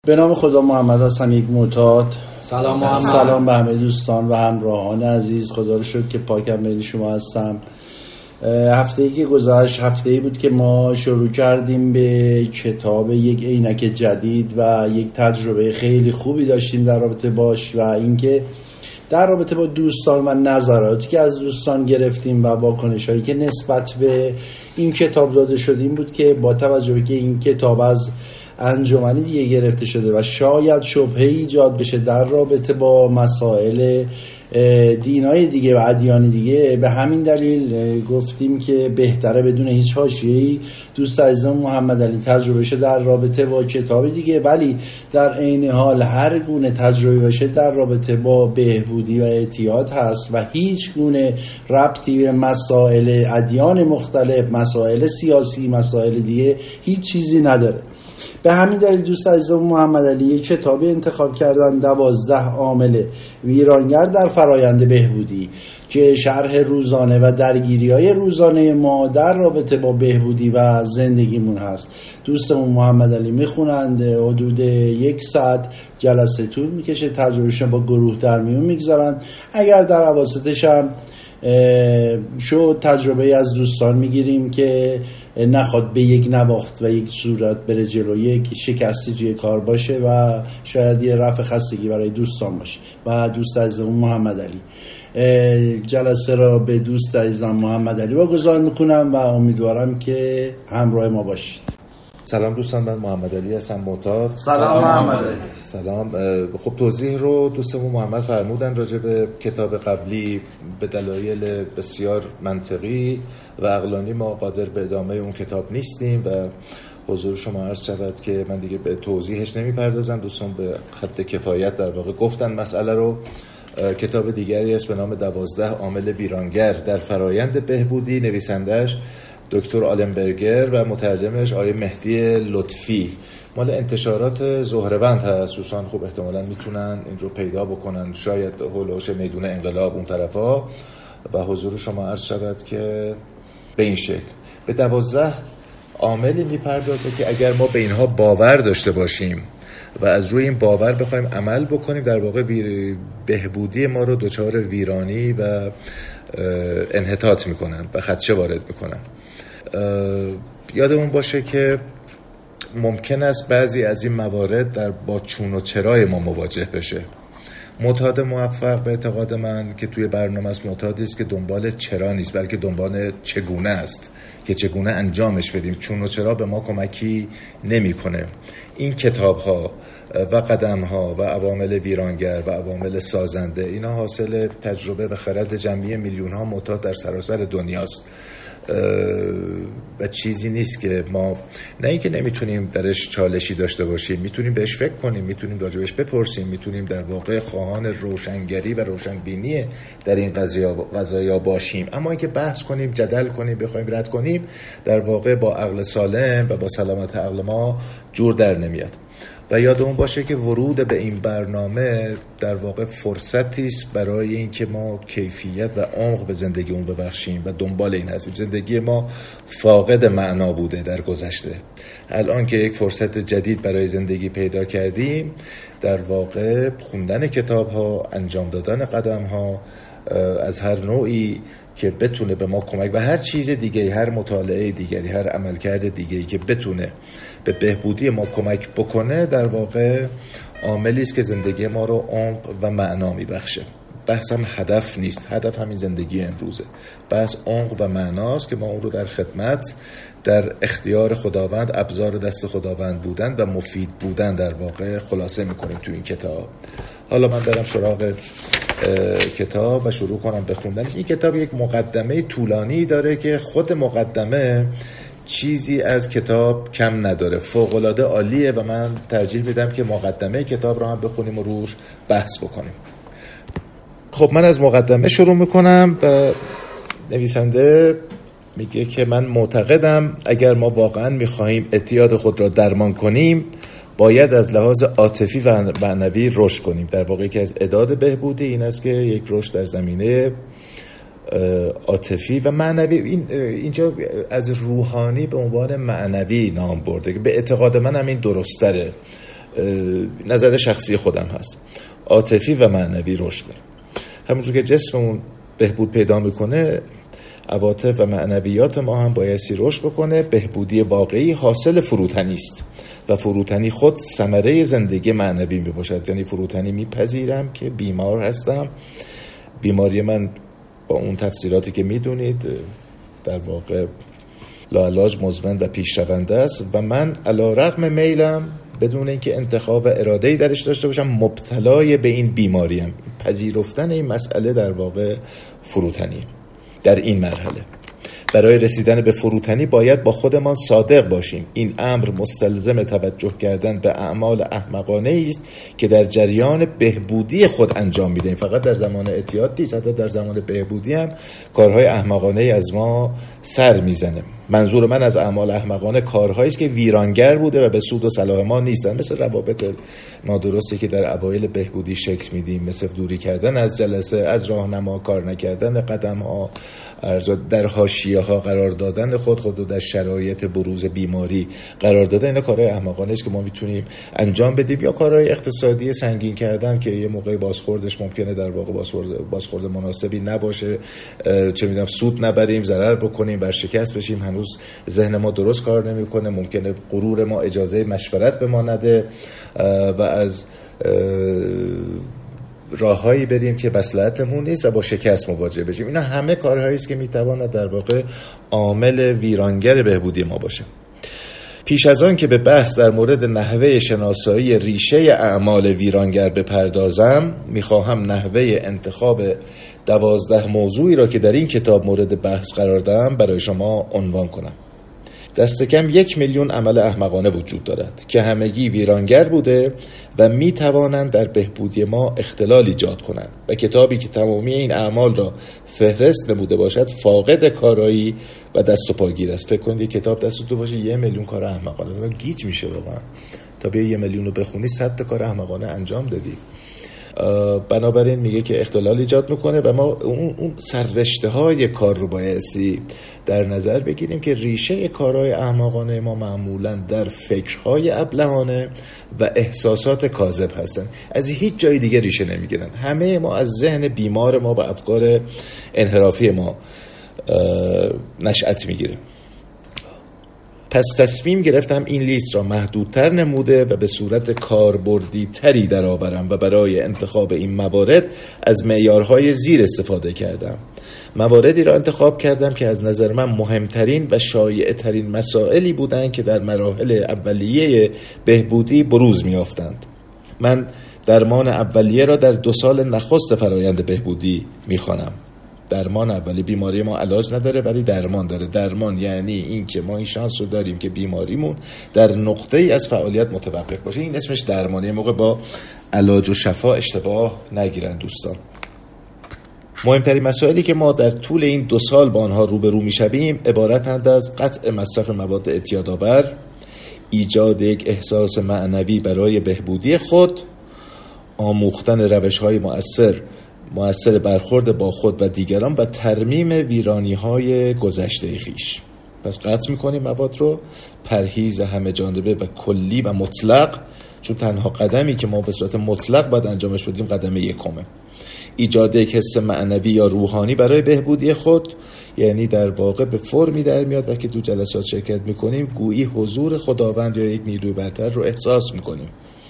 به نام خدا، محمد هستم، یک معتاد. سلام محمد. سلام به همه دوستان و همراهان عزیز. خدا رو شکر که پاکم بین شما هستم. هفته‌ای که گذشت هفته‌ای بود که ما شروع کردیم به کتاب یک عینک جدید و یک تجربه خیلی خوبی داشتیم در رابطه باش و اینکه در رابطه با دوستان و نظراتی که از دوستان گرفتیم و واکنش‌هایی که نسبت به این کتاب داده شد این بود که با توجه به که این کتاب از انجمنی دیگه گرفته شده و شاید شبهه ایجاد بشه در رابطه با مسائل دینای دیگه و ادیان دیگه، به همین دلیل گفتیم که بهتره بدون هیچ حاشیه‌ای دوست عزیزم محمد علی تجربه شه در رابطه با کتاب دیگه، ولی در عین حال هر گونه تجربه باشه در رابطه با بهبودی و اعتیاد هست و هیچ گونه ربطی به مسائل ادیان مختلف، مسائل سیاسی، مسائل دیگه هیچ چیزی نداره. به همین دلیل دوست عزیزم محمد علی یک کتابی انتخاب کردن، 12 عامل ویرانگر در فرایند بهبودی، که شرح روزانه و درگیری‌های روزانه ما در رابطه با بهبودی و زندگیمون هست. دوستمون محمد علی میخونند، حدود 1 ساعت جلسه طول میکشه، تجربهشون با گروه در میون میگذارن. اگر در اواسطش هم شد تجربه از دوستان میگیریم که نخواد به یک نواخت و یک صورت بره جلو، یک شکستی توی کار باشه و شاید یه رفع خستگی برای دوستان باشه. و دوست عزیزم محمد علی، جلسه را به دوست عزیزم محمد علی واگذار میکنم و امیدوارم که همراه ما باشید. سلام دوستان، من محمد علی هستم، معتاد. سلام محمد علی. سلام. خب توضیح رو دوستمون محمد فرمودن راجع به کتاب قبلی. به دلایل بسیار منطقی و عقلانی ما قادر به ادامه اون کتاب نیستیم و حضور شما عرض شود که من دیگه به توضیحش نمیپردازم. دوستان به حد کفایت در واقع گفتن مسئله رو. کتاب دیگری است به نام 12 عامل ویرانگر در فرایند بهبودی، نویسندش دکتر آلنبرگر و مترجمش آقای مهدی لطفی. مال انتشارات زهره‌وند هست. دوستان خوب احتمالاً میتونن این رو پیدا بکنن، شاید هولوش میدون انقلاب اون طرفا. و حضور شما عرض شود که به این شکل به 12 عاملی میپردازه که اگر ما به اینها باور داشته باشیم و از روی این باور بخوایم عمل بکنیم، در واقع بهبودی ما رو دچار ویرانی و انحطاط میکنن و خدشه وارد میکنن. یادمون باشه که ممکن است بعضی از این موارد با چون و چرای ما مواجه بشه. معتاد موفق به اعتقاد من که توی برنامه است، معتادی است که دنبال چرا نیست بلکه دنبال چگونه است، که چگونه انجامش بدیم. چون و چرا به ما کمکی نمیکنه. این کتاب ها و قدم ها و عوامل ویرانگر و عوامل سازنده، اینا حاصل تجربه و خرد جمعی میلیون ها معتاد در سراسر دنیاست و چیزی نیست که ما نه اینکه نمیتونیم درش چالشی داشته باشیم، میتونیم بهش فکر کنیم، میتونیم راجبش بپرسیم، میتونیم در واقع خواهان روشنگری و روشنبینی در این قضایا باشیم، اما اینکه بحث کنیم، جدل کنیم، بخوایم رد کنیم، در واقع با عقل سالم و با سلامت عقل ما جور در نمیاد. و یادمون باشه که ورود به این برنامه در واقع فرصتی است برای اینکه ما کیفیت و عمق به زندگیمون ببخشیم و دنبال این هستیم. زندگی ما فاقد معنا بوده در گذشته. الان که یک فرصت جدید برای زندگی پیدا کردیم، در واقع خوندن کتاب ها، انجام دادن قدم ها از هر نوعی که بتونه به ما کمک و هر چیز دیگه، هر مطالعه دیگری، هر عملکرد دیگه‌ای که بتونه به بهبودی ما کمک بکنه، در واقع عاملی است که زندگی ما رو عمق و معنا میبخشه. بحث هم هدف نیست، هدف همین زندگی امروزه. بحث عمق و معناست که ما اون رو در خدمت، در اختیار خداوند، ابزار دست خداوند بودن و مفید بودن در واقع خلاصه میکنیم تو این کتاب. حالا من برم سراغ کتاب و شروع کنم به خوندنش. این کتاب یک مقدمه طولانی داره که خود مقدمه چیزی از کتاب کم نداره، فوق‌العاده عالیه و من ترجیح میدم که مقدمه کتاب رو هم بخونیم و روش بحث بکنیم. خب من از مقدمه شروع میکنم و نویسنده میگه که من معتقدم اگر ما واقعا میخواهیم اعتیاد خود را درمان کنیم، باید از لحاظ عاطفی و معنوی رشد کنیم. در واقع که از اعداد بهبودی این است که یک رشد در زمینه عاطفی و معنوی، اینجا از روحانی به عنوان معنوی نام برده که به اعتقاد من هم این درستره. نظر شخصی خودم هست، عاطفی و معنوی رشد کنیم. همونجور که جسممون بهبود پیدا میکنه، عواطف و معنویات ما هم بایستی رشد بکنه. بهبودی واقعی حاصل فروتنی است و فروتنی خود ثمره زندگی معنوی می باشد. یعنی فروتنی میپذیرم که بیمار هستم، بیماری من با اون تفسیراتی که میدونید در واقع لاعلاج، مزمن و پیشرونده است و من علی‌رغم میلم بدون اینکه انتخاب و اراده‌ای درش داشته باشم مبتلای به این بیماریم. پذیرفتن این مسئله در واقع فروتنی. در این مرحله برای رسیدن به فروتنی باید با خودمان صادق باشیم. این امر مستلزم توجه کردن به اعمال احمقانه است که در جریان بهبودی خود انجام میدهیم. فقط در زمان اعتیاد نیست، حتی در زمان بهبودی هم کارهای احمقانه از ما سر میزنه. منظور من از اعمال احمقانه کارهایی است که ویرانگر بوده و به سود و صلاح ما نیستن، مثل روابط نادرستی که در اوایل بهبودی شکل میدیم، مثل دوری کردن از جلسه، از راهنما، کار نکردن قدم ها، در حاشیه ها قرار دادن خود رو در شرایط بروز بیماری قرار دادن. اینا کارهای احمقانه است که ما میتونیم انجام بدیم. یا کارهای اقتصادی سنگین کردن که یه موقع بازخوردش ممکنه در واقع بازخورد مناسبی نباشه، چه میدونم سود نبریم، ضرر بکنیم، ورشکست بشیم، هنوز ذهن ما درست کار نمیکنه، ممکنه غرور ما اجازه مشورت به ما نده و از راههایی بریم که مصلحتمون نیست و با شکست مواجه بشیم. اینا همه کارهایی است که میتواند در واقع عامل ویرانگر بهبودی ما باشه. پیش از آن که به بحث در مورد نحوه شناسایی ریشه اعمال ویرانگر بپردازم، میخواهم نحوه انتخاب 12 موضوعی را که در این کتاب مورد بحث قرار دادم برای شما عنوان کنم. دست کم 1 میلیون عمل احمقانه وجود دارد که همگی ویرانگر بوده و می توانند در بهبودی ما اختلال ایجاد کنند و کتابی که تمامی این اعمال را فهرست نموده باشد فاقد کارایی و دست و پاگیر است. فکر کنید یک کتاب دستتون باشه 1 میلیون کار احمقانه، گیج میشه واقعا. تا بیا 1 میلیون رو بخونی 100 تا کار احمقانه انجام دادی. بنابراین میگه که اختلال ایجاد میکنه و ما اون سررشته های کار رو بایستی در نظر بگیریم که ریشه کارهای احمقانه ما معمولا در فکرهای ابلهانه و احساسات کاذب هستن، از هیچ جای دیگه ریشه نمیگیرن. همه ما از ذهن بیمار ما و افکار انحرافی ما نشأت میگیره. پس تصمیم گرفتم این لیست را محدودتر نموده و به صورت کاربردی تری درآورم و برای انتخاب این موارد از معیارهای زیر استفاده کردم. مواردی را انتخاب کردم که از نظر من مهمترین و شایع ترین مسائلی بودند که در مراحل اولیه بهبودی بروز می‌یافتند. من درمان اولیه را در 2 سال نخست فرایند بهبودی می‌خوانم. درمان اولی، بیماری ما علاج نداره ولی درمان داره. درمان یعنی این که ما این شانس رو داریم که بیماریمون در نقطه‌ای از فعالیت متوقف باشه. این اسمش درمانه. موقع با علاج و شفا اشتباه نگیرن دوستان. مهمترین مسائلی که ما در طول این 2 سال با آنها روبرو میشویم عبارتند از قطع مصرف مواد اعتیادآور، ایجاد یک احساس معنوی برای بهبودی خود، آموختن روش‌های مؤثر برخورد با خود و دیگران و ترمیم ویرانی‌های گذشته خویش. پس قطع می‌کنیم مواد رو، پرهیز همه جانبه و کلی و مطلق، چون تنها قدمی که ما به صورت مطلق باید انجامش بدیم قدم یکمه. ایجاد یک حس معنوی یا روحانی برای بهبودی خود، یعنی در واقع به فرمی در میاد وقتی تو جلسات شرکت می‌کنیم گویی حضور خداوند یا یک نیروی برتر رو احساس می‌کنیم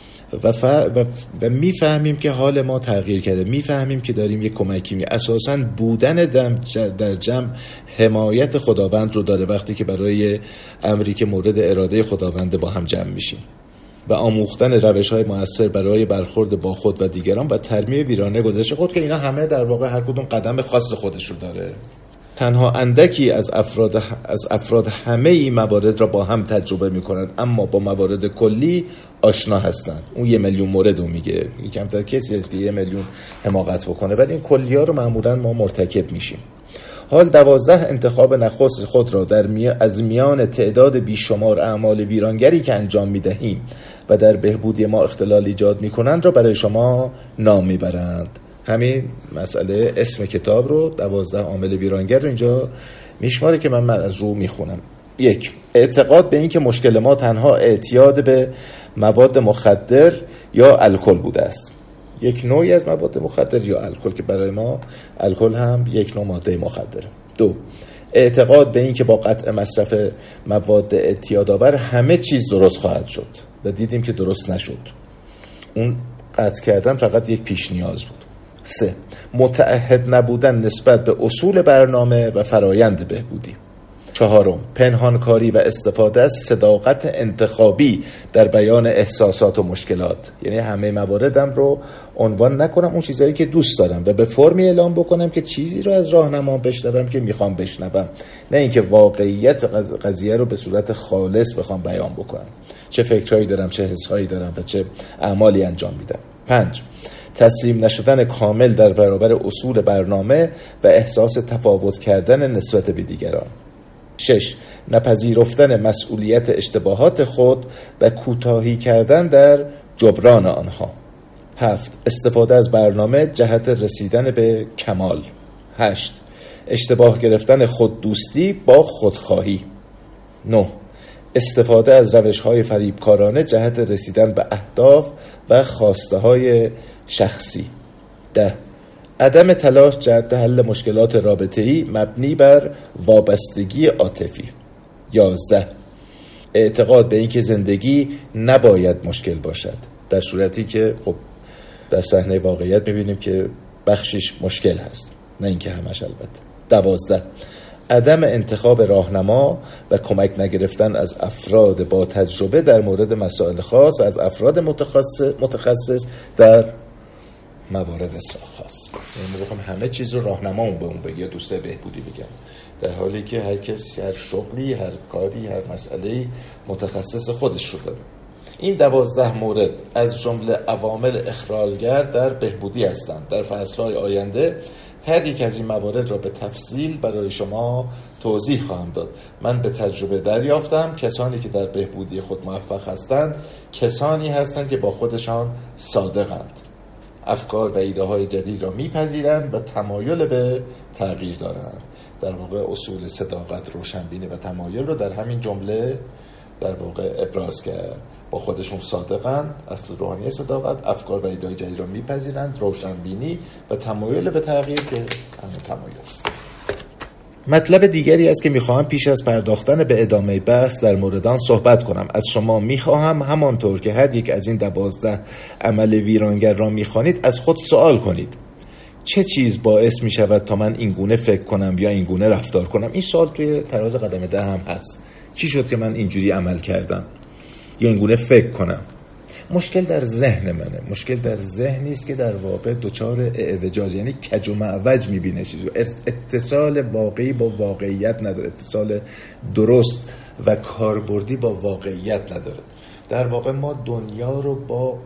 و میفهمیم که حال ما تغییر کرده، میفهمیم که داریم یک کمکی اساساً بودن در جمع حمایت خداوند رو داره وقتی که برای امری که مورد اراده خداوند با هم جمع میشیم. و آموختن روش‌های مؤثر برای برخورد با خود و دیگران و ترمیم ویرانه گذشته خود، که اینا همه در واقع هر کدوم قدم خاص خودش رو داره. تنها اندکی از افراد همه این موارد را با هم تجربه می‌کنند، اما با موارد کلی آشنا هستند. اون 1 میلیون مورد رو میگه، کمتر کسی هست که 1 میلیون حماقت بکنه، ولی این کلی‌ها رو معمولاً ما مرتکب میشیم. حال 12 انتخاب نخست خود را از میان تعداد بیشمار اعمال ویرانگری که انجام می‌دهیم و در بهبودی ما اختلال ایجاد می‌کنند را برای شما نام می‌برند. همین مسئله اسم کتاب رو 12 عامل ویرانگر رو اینجا میشماره که من از رو میخونم. 1. اعتقاد به این که مشکل ما تنها اعتیاد به مواد مخدر یا الکل بوده است. یک نوعی از مواد مخدر یا الکل، که برای ما الکل هم یک نوع ماده مخدره. 2. اعتقاد به این که با قطع مصرف مواد اعتیادآور همه چیز درست خواهد شد و دیدیم که درست نشد. اون قطع کردن فقط یک پیش نیاز بود. 3. متعهد نبودن نسبت به اصول برنامه و فرایند بهبودی. 4. پنهانکاری و استفاده از صداقت انتخابی در بیان احساسات و مشکلات، یعنی همه مواردم رو عنوان نکنم، اون چیزایی که دوست دارم و به فرمی اعلام بکنم که چیزی رو از راهنما بشنوم که میخوام بشنوم، نه اینکه واقعیت قضیه رو به صورت خالص بخوام بیان بکنم، چه فکرهایی دارم، چه حسهایی دارم و چه اعمالی انجام میدم. 5. تسلیم نشدن کامل در برابر اصول برنامه و احساس تفاوت کردن نسبت به دیگران. 6. نپذیرفتن مسئولیت اشتباهات خود و کوتاهی کردن در جبران آنها. 7. استفاده از برنامه جهت رسیدن به کمال. 8. اشتباه گرفتن خوددوستی با خودخواهی. 9. استفاده از روش‌های فریبکارانه جهت رسیدن به اهداف و خواسته‌های شخصی. 10. عدم تلاش جهت حل مشکلات رابطه‌ای مبنی بر وابستگی عاطفی. 11. اعتقاد به اینکه زندگی نباید مشکل باشد، در صورتی که خب در صحنه واقعیت می‌بینیم که بخشش مشکل هست، نه اینکه همش. البته 12. عدم انتخاب راهنما و کمک نگرفتن از افراد با تجربه در مورد مسائل خاص و از افراد متخصص در موارد خاص. یعنی میگم همه چیز رو راهنمامون به اون بگه یا دوستای بهبودی بگن، در حالی که هر کسی، هر شغلی، هر کاری، هر مسئله‌ای متخصص خودش رو داره. این 12 مورد از جمله عوامل اخلالگر در بهبودی هستند. در فصل‌های آینده هر یک از این موارد را به تفصیل برای شما توضیح خواهم داد. من به تجربه دریافتم کسانی که در بهبودی خود موفق هستند کسانی هستند که با خودشان صادقند، افکار و ایده های جدید را میپذیرند و تمایل به تغییر دارند. در واقع اصول صداقت، روشنبینی و تمایل رو در همین جمله در واقع ابراز کرد. با خودشون صادقند، اصل روحانی صداقت، افکار و ایده های جدید را میپذیرند، روشنبینی و تمایل به تغییر که همین تمایل. مطلب دیگری است که میخواهم پیش از پرداختن به ادامه بحث در مورد آن صحبت کنم. از شما میخواهم همانطور که هر یک از این 12 عمل ویرانگر را میخوانید از خود سوال کنید چه چیز باعث میشود تا من این گونه فکر کنم یا این گونه رفتار کنم. این سوال توی تراز قدم 10 هم هست. چی شد که من اینجوری عمل کردم یا این گونه فکر کنم؟ مشکل در ذهن منه. مشکل در ذهنی است که در واقع دچار اعوجاج، یعنی کج و معوج میبینه، اتصال واقعی با واقعیت نداره، اتصال درست و کاربردی با واقعیت نداره. در واقع ما دنیا رو با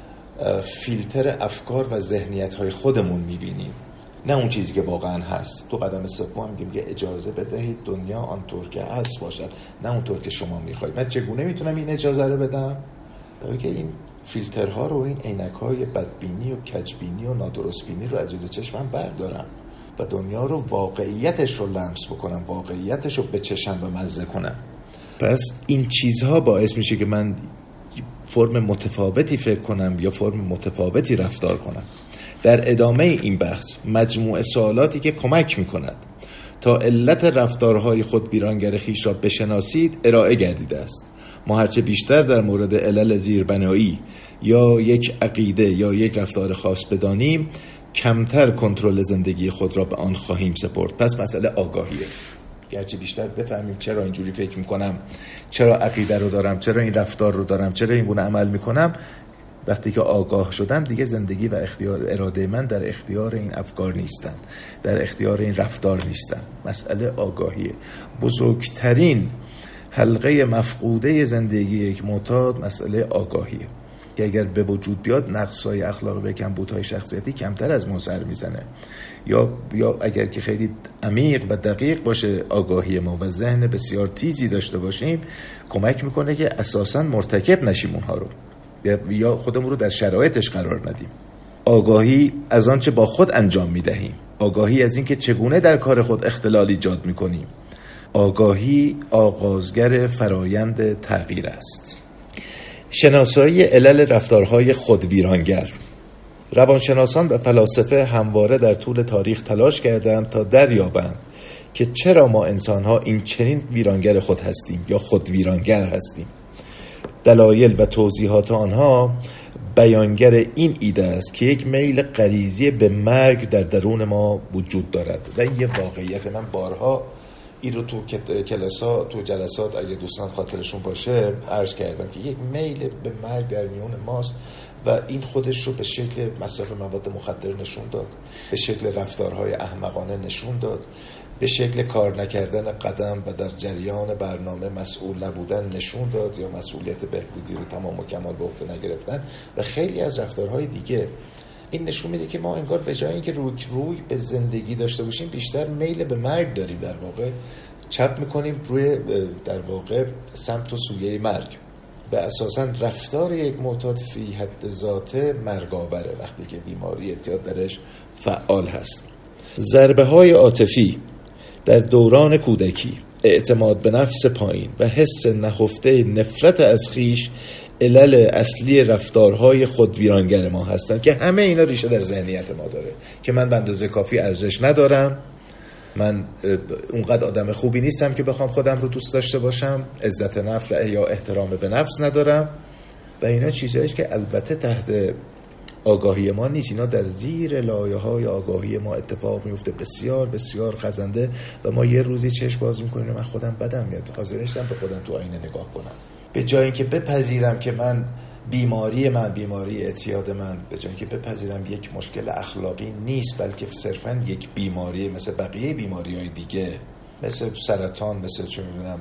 فیلتر افکار و ذهنیت‌های خودمون میبینیم، نه اون چیزی که واقعا هست. تو قدم سوم میگیم که اجازه بدهید دنیا آنطور که هست باشد، نه اونطور که شما میخواید. من چگونه میتونم این اجازه رو بدم؟ که این فیلترها رو، این عینک‌های بدبینی و کجبینی و نادرستبینی رو از جلوی چشمم بردارم و دنیا رو واقعیتش رو لمس بکنم، واقعیتش رو بچشم و مزه کنم. پس این چیزها باعث میشه که من فرم متفاوتی فکر کنم یا فرم متفاوتی رفتار کنم. در ادامه این بحث مجموعه سوالاتی که کمک میکند تا علت رفتارهای خود ویرانگر خویش را بشناسید ارائه گردیده است. ما هرچه بیشتر در مورد علل زیربنایی یا یک عقیده یا یک رفتار خاص بدانیم، کمتر کنترل زندگی خود را به آن خواهیم سپرد. پس مسئله آگاهیه. هرچه بیشتر بفهمیم چرا اینجوری فکر میکنم، چرا عقیده رو دارم، چرا این رفتار رو دارم، چرا این گونه عمل میکنم، وقتی که آگاه شدم دیگه زندگی و اختیار اراده من در اختیار این افکار نیستن، در اختیار این رفتار نیستن. مسئله آگاهیه. بزرگترین حلقه مفقوده زندگی یک معتاد مسئله آگاهیه که اگر به وجود بیاد نقص‌های اخلاقی و کمبودهای شخصیتی کمتر از ما سر میزنه، یا اگر که خیلی عمیق و دقیق باشه آگاهی ما و ذهن بسیار تیزی داشته باشیم، کمک میکنه که اساساً مرتکب نشیم اونها رو یا خودمون رو در شرایطش قرار ندیم. آگاهی از آنچه با خود انجام میدهیم، آگاهی از اینکه چگونه در کار خود اختلال ایجاد میکنیم، آگاهی آغازگر فرایند تغییر است. شناسایی علل رفتارهای خودویرانگر. روانشناسان و فلاسفه همواره در طول تاریخ تلاش کردند تا دریابند که چرا ما انسان‌ها این چنین ویرانگر خود هستیم یا خودویرانگر هستیم. دلایل و توضیحات آنها بیانگر این ایده است که یک میل غریزی به مرگ در درون ما وجود دارد و این یه واقعیت. من بارها این رو تو کلاس‌ها، تو جلسات اگه دوستان خاطرشون باشه عرض کردم که یک میل به مرگ در میون ماست و این خودش رو به شکل مصرف مواد مخدر نشون داد، به شکل رفتارهای احمقانه نشون داد، به شکل کار نکردن قدم و در جریان برنامه مسئول نبودن نشون داد یا مسئولیت بهبودی رو تمام و کمال به عهده نگرفتن و خیلی از رفتارهای دیگه. این نشون میده که ما انگار به جای اینکه روی به زندگی داشته باشیم بیشتر میل به مرگ داریم، در واقع چپ میکنیم روی در واقع سمت و سویه مرگ. به اساساً رفتار یک معتاد فی حد ذاته مرگاوره وقتی که بیماری اعتیاد درش فعال هست. ضربه های عاطفی در دوران کودکی، اعتماد به نفس پایین و حس نهفته نفرت از خویش علل اصلی رفتارهای خودویرانگر ما هستند که همه اینا ریشه در ذهنیت ما داره که من به اندازه کافی ارزش ندارم، من اونقدر آدم خوبی نیستم که بخوام خودم رو دوست داشته باشم، عزت نفس یا احترام به نفس ندارم و اینا چیزهاییه که البته تحت آگاهی ما نیست، اینا در زیر لایه‌های آگاهی ما اتفاق میفته بسیار بسیار خزنده و ما یه روزی چشم باز میکنیم من خودم بدم میاد، حاضر نیستم به خودم تو آینه نگاه کنم. به جای اینکه بپذیرم که من بیماری اعتیاد من، به جای اینکه بپذیرم یک مشکل اخلاقی نیست بلکه صرفاً یک بیماری مثل بقیه بیماری‌های دیگه، مثل سرطان، مثل چه میدونم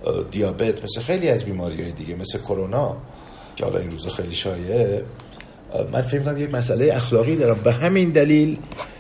دیابت، مثل خیلی از بیماری‌های دیگه، مثل کرونا که حالا این روزا خیلی شایعه، من فکر می‌کنم یک مسئله اخلاقی دارم و همین دلیل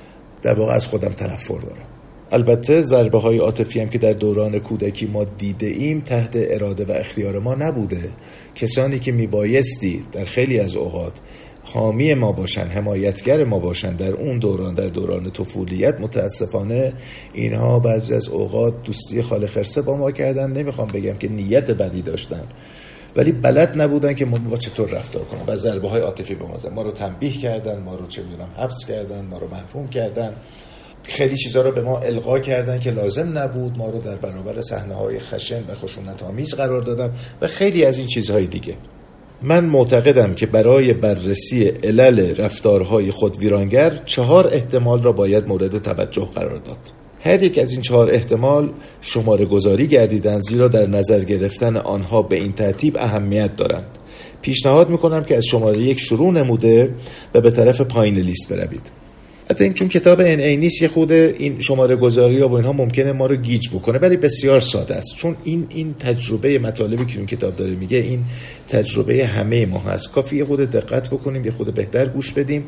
در واقع از خودم تنفر دارم. البته ضربه‌های عاطفی هم که در دوران کودکی ما دیده ایم تحت اراده و اختیار ما نبوده. کسانی که میبایستی در خیلی از اوقات حامی ما باشن، حمایتگر ما باشن در اون دوران، در دوران طفولیت، متاسفانه اینها بعضی از اوقات دوستی خال خرسه با ما کردن. نمیخوام بگم که نیت بدی داشتن ولی بلد نبودن که ما چطور رفتار کنن و ضربه‌های عاطفی به ما زدن، ما رو تنبیه کردن، ما رو چه میدونم حبس کردن، ما رو محروم کردن، خیلی چیزا رو به ما القا کردن که لازم نبود، ما رو در برابر صحنه‌های خشن و خشونت‌آمیز قرار دادن و خیلی از این چیزهای دیگه. من معتقدم که برای بررسی علل رفتارهای خودویرانگر 4 احتمال را باید مورد توجه قرار داد. هر یک از این 4 احتمال شماره گذاری گردیدند زیرا در نظر گرفتن آنها به این ترتیب اهمیت دارند. پیشنهاد میکنم که از شماره 1 شروع نموده و به طرف پایین لیست بروید. حتی این چون کتاب NA نیست یه خود این شماره گذاری ها و اینها ممکنه ما رو گیج بکنه ولی بسیار ساده است، چون این تجربه مطالبی که این کتاب داره میگه این تجربه همه ما هست. کافیه یه خود دقت بکنیم، یه خود بهتر گوش بدیم،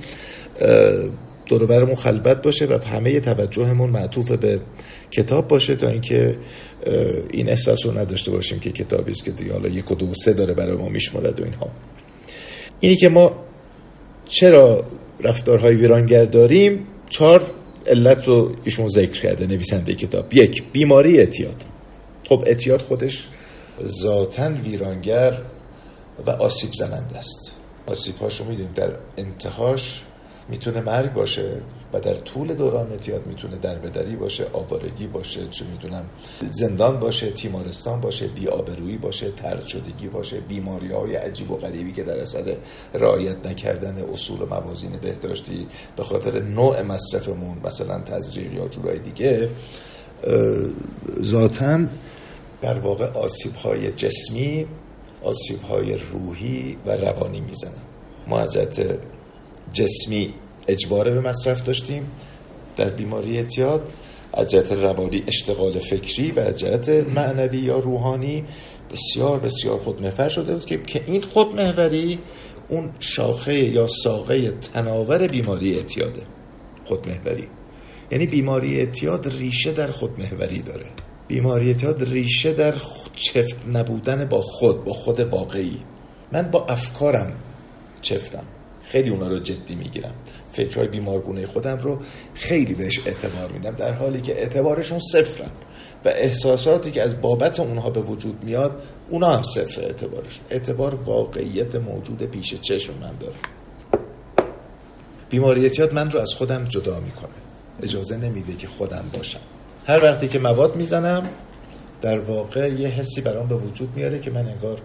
دور و برمون خلوت باشه و همه توجهمون معطوف به کتاب باشه تا اینکه این احساس رو نداشته باشیم که کتابی است که دیگه حالا 1 و 2 و 3 داره برای ما میشمارد و اینها. اینی که ما چرا رفتارهای ویرانگر داریم، 4 علت رو ایشون ذکر کرده نویسنده کتاب. 1. بیماری اعتیاد. خب اعتیاد خودش ذاتاً ویرانگر و آسیب زننده است. آسیب‌هاش رو می‌دونیم، در انتهاش میتونه مرگ باشه و در طول دوران اعتیاد میتونه دربدری باشه، آوارگی باشه، چه میدونم زندان باشه، تیمارستان باشه، بی‌آبرویی باشه، طرد شدگی باشه، بیماری‌های عجیب و غریبی که در اثر رعایت نکردن اصول و موازین بهداشتی به خاطر نوع مصرفمون، مثلا تزریق یا جورای دیگه، ذاتاً در واقع آسیب‌های جسمی، آسیب‌های روحی و روانی میزنن. ما از جسمی اجبار به مصرف داشتیم در بیماری اعتیاد، از جهت روانی اشتغال فکری و از جهت معنوی یا روحانی بسیار بسیار خودمحور شده بود که این خودمحوری اون شاخه یا ساقه تناور بیماری اعتیاده. خودمحوری یعنی بیماری اعتیاد ریشه در خودمحوری داره. بیماری اعتیاد ریشه در چفت نبودن با خود واقعی. من با افکارم چفتم، خیلی اونا رو جدی میگیرم، فکرهای بیمارگونه خودم رو خیلی بهش اعتبار میدم، در حالی که اعتبارشون صفرن و احساساتی که از بابت اونها به وجود میاد اونا هم صفر اعتبارشون. اعتبار واقعیت موجود پیش چشم من داره. بیماری اعتیاد من رو از خودم جدا میکنه، اجازه نمیده که خودم باشم. هر وقتی که مواد میزنم در واقع یه حسی برام به وجود میاره که من انگار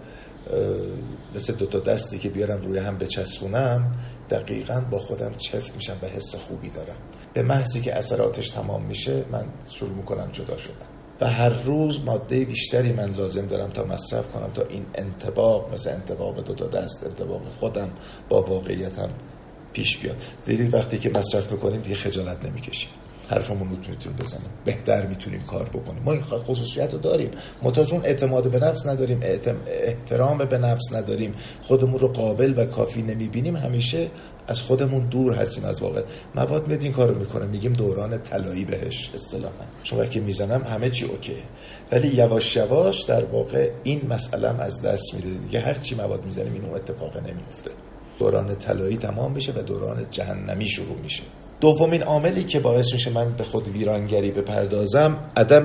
مثل دوتا دستی که بیارم روی هم بچسبونم دقیقاً با خودم چفت میشم و حس خوبی دارم. به محضی که اثراتش تمام میشه من شروع میکنم جدا شدن و هر روز ماده بیشتری من لازم دارم تا مصرف کنم تا این انطباق، مثل انطباق دوتا دست، انطباق خودم با واقعیتم پیش بیاد. دیدید وقتی که مصرف میکنیم دیگه خجالت نمیکشیم، حرفمون رو میتونیم بزنیم، بهتر میتونیم کار بکنیم. ما این خصوصیت رو داریم، منتها چون اعتماد به نفس نداریم، احترام به نفس نداریم، خودمون رو قابل و کافی نمیبینیم، همیشه از خودمون دور هستیم از واقع. مواد میاد این کارو میکنه، میگیم دوران طلایی بهش اصطلاحا، چون وقتی میزنم همه چی اوکی، ولی یواش یواش در واقع این مسئله از دست میره دیگه. هر چی مواد میزنیم این اتفاق نمیفته، دوران طلایی تمام میشه و دوران جهنمی شروع میشه. دومین عاملی که باعث میشه من به خود ویرانگری بپردازم عدم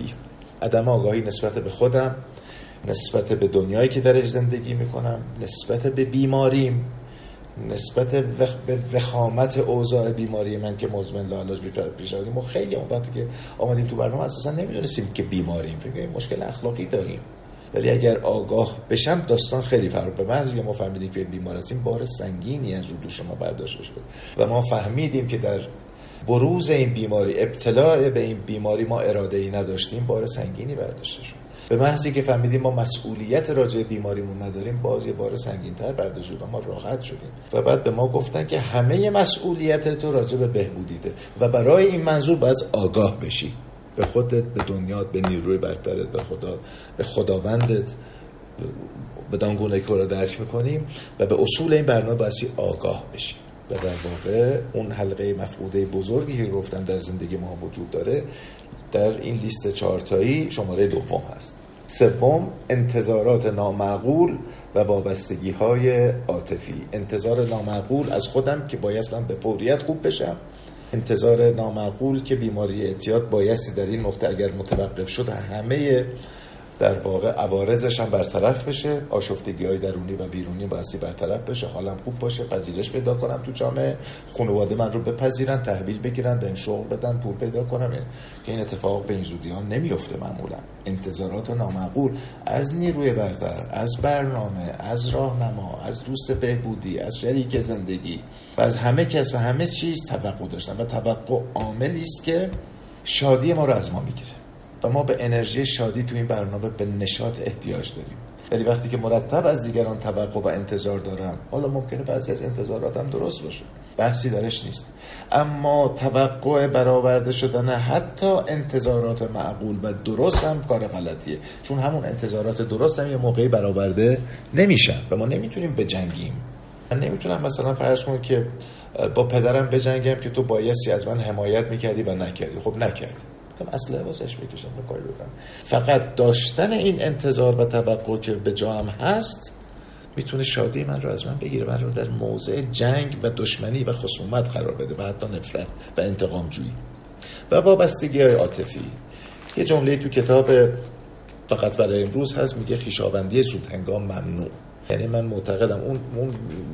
آگاهی نسبت به خودم، نسبت به دنیایی که درش زندگی میکنم، نسبت به بیماریم، نسبت به وخامت اوضاع بیماری من که مزمن لاعلاج پیش آمده. ما خیلی اون وقتی که آمدیم تو برنامه اساسا نمیدونستیم که بیماریم، فکر کنیم مشکل اخلاقی داریم، ولی اگر آگاه بشم داستان خیلی فرق. به محض اینکه ما فهمیدیم که بیمار هستیم بار سنگینی از رو دوش ما برداشته شد و ما فهمیدیم که در بروز این بیماری، ابتلا به این بیماری ما اراده‌ای نداشتیم، بار سنگینی برداشته شد. به محض اینکه فهمیدیم ما مسئولیت راجع بیماریمون نداریم، باز یه بار سنگین‌تر برداشت شد و ما راحت شدیم و بعد به ما گفتن که همه مسئولیت تو راجع به بهبودیته و برای این منظور باید آگاه بشی به خودت، به دنیات، به نیروی برترت، به خدا، به خداوندت، به دانگونه که را درک میکنیم و به اصول این برنامه باید آگاه بشیم. و در واقع اون حلقه مفقوده بزرگی که گفتم در زندگی ما وجود داره در این لیست 4 تایی شماره 2 هست. 3 انتظارات نامعقول و وابستگی های عاطفی. انتظار نامعقول از خودم که باید من به فوریت خوب بشم، انتظار نامعقول که بیماری اعتیاد بایستی در این نقطه اگر متوقف شد همه در واقع عوارضش هم برطرف بشه، آشفتگی‌های درونی و بیرونی بایستی برطرف بشه، حالم خوب باشه، پذیرش پیدا کنم تو جامعه، خانواده من رو بپذیرن، تحویل بگیرن، بهم شغل بدن، پول پیدا کنم، که این اتفاق به این زودی ها نمیفته معمولا. انتظارات نامعقول از نیروی برتر، از برنامه، از راهنما، از دوست بهبودی، از شریک زندگی و از همه کس و همه چیز توقع داشتن و توقع عاملی است که شادی ما رو از ما میگیره و ما به انرژی شادی تو این برنامه به نشاط احتیاج داریم. ولی وقتی که مرتب از دیگران توقع و انتظار دارم، حالا ممکنه بعضی از انتظاراتم درست باشه، بحثی درش نیست، اما توقع برآورده شدن حتی انتظارات معقول و درست هم کار غلطیه، چون همون انتظارات درست هم یه موقعی برآورده نمیشن و ما نمیتونیم بجنگیم. من نمیتونم مثلا فرض کنم که با پدرم بجنگم که تو بایستی از من حمایت میکردی و نکردی. خب نکردی، اصلا واسش بکشم و کاری بکنم. فقط داشتن این انتظار و توقع که به جا هم هست میتونه شادی من رو از من بگیره، من رو در موضع جنگ و دشمنی و خصومت قرار بده و حتی نفرت و انتقام جویی و وابستگی‌های عاطفی. یه جمله تو کتاب فقط برای امروز هست، میگه خویشاوندی زود هنگام ممنوع. یعنی من معتقدم اون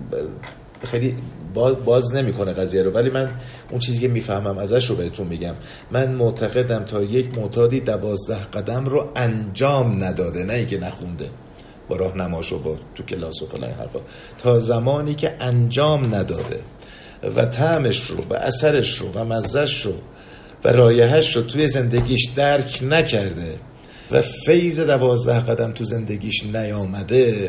خیلی باز نمیکنه قضیه رو، ولی من اون چیزی که میفهمم ازش رو بهتون میگم. من معتقدم تا یک معتادی 12 قدم رو انجام نداده، نه اینکه نخونده با راهنماشو با تو کلاس و فلان حرفا، تا زمانی که انجام نداده و طعمش رو و اثرش رو و مزهش رو و رایحه‌اش رو توی زندگیش درک نکرده و فیض 12 قدم تو زندگیش نیامده،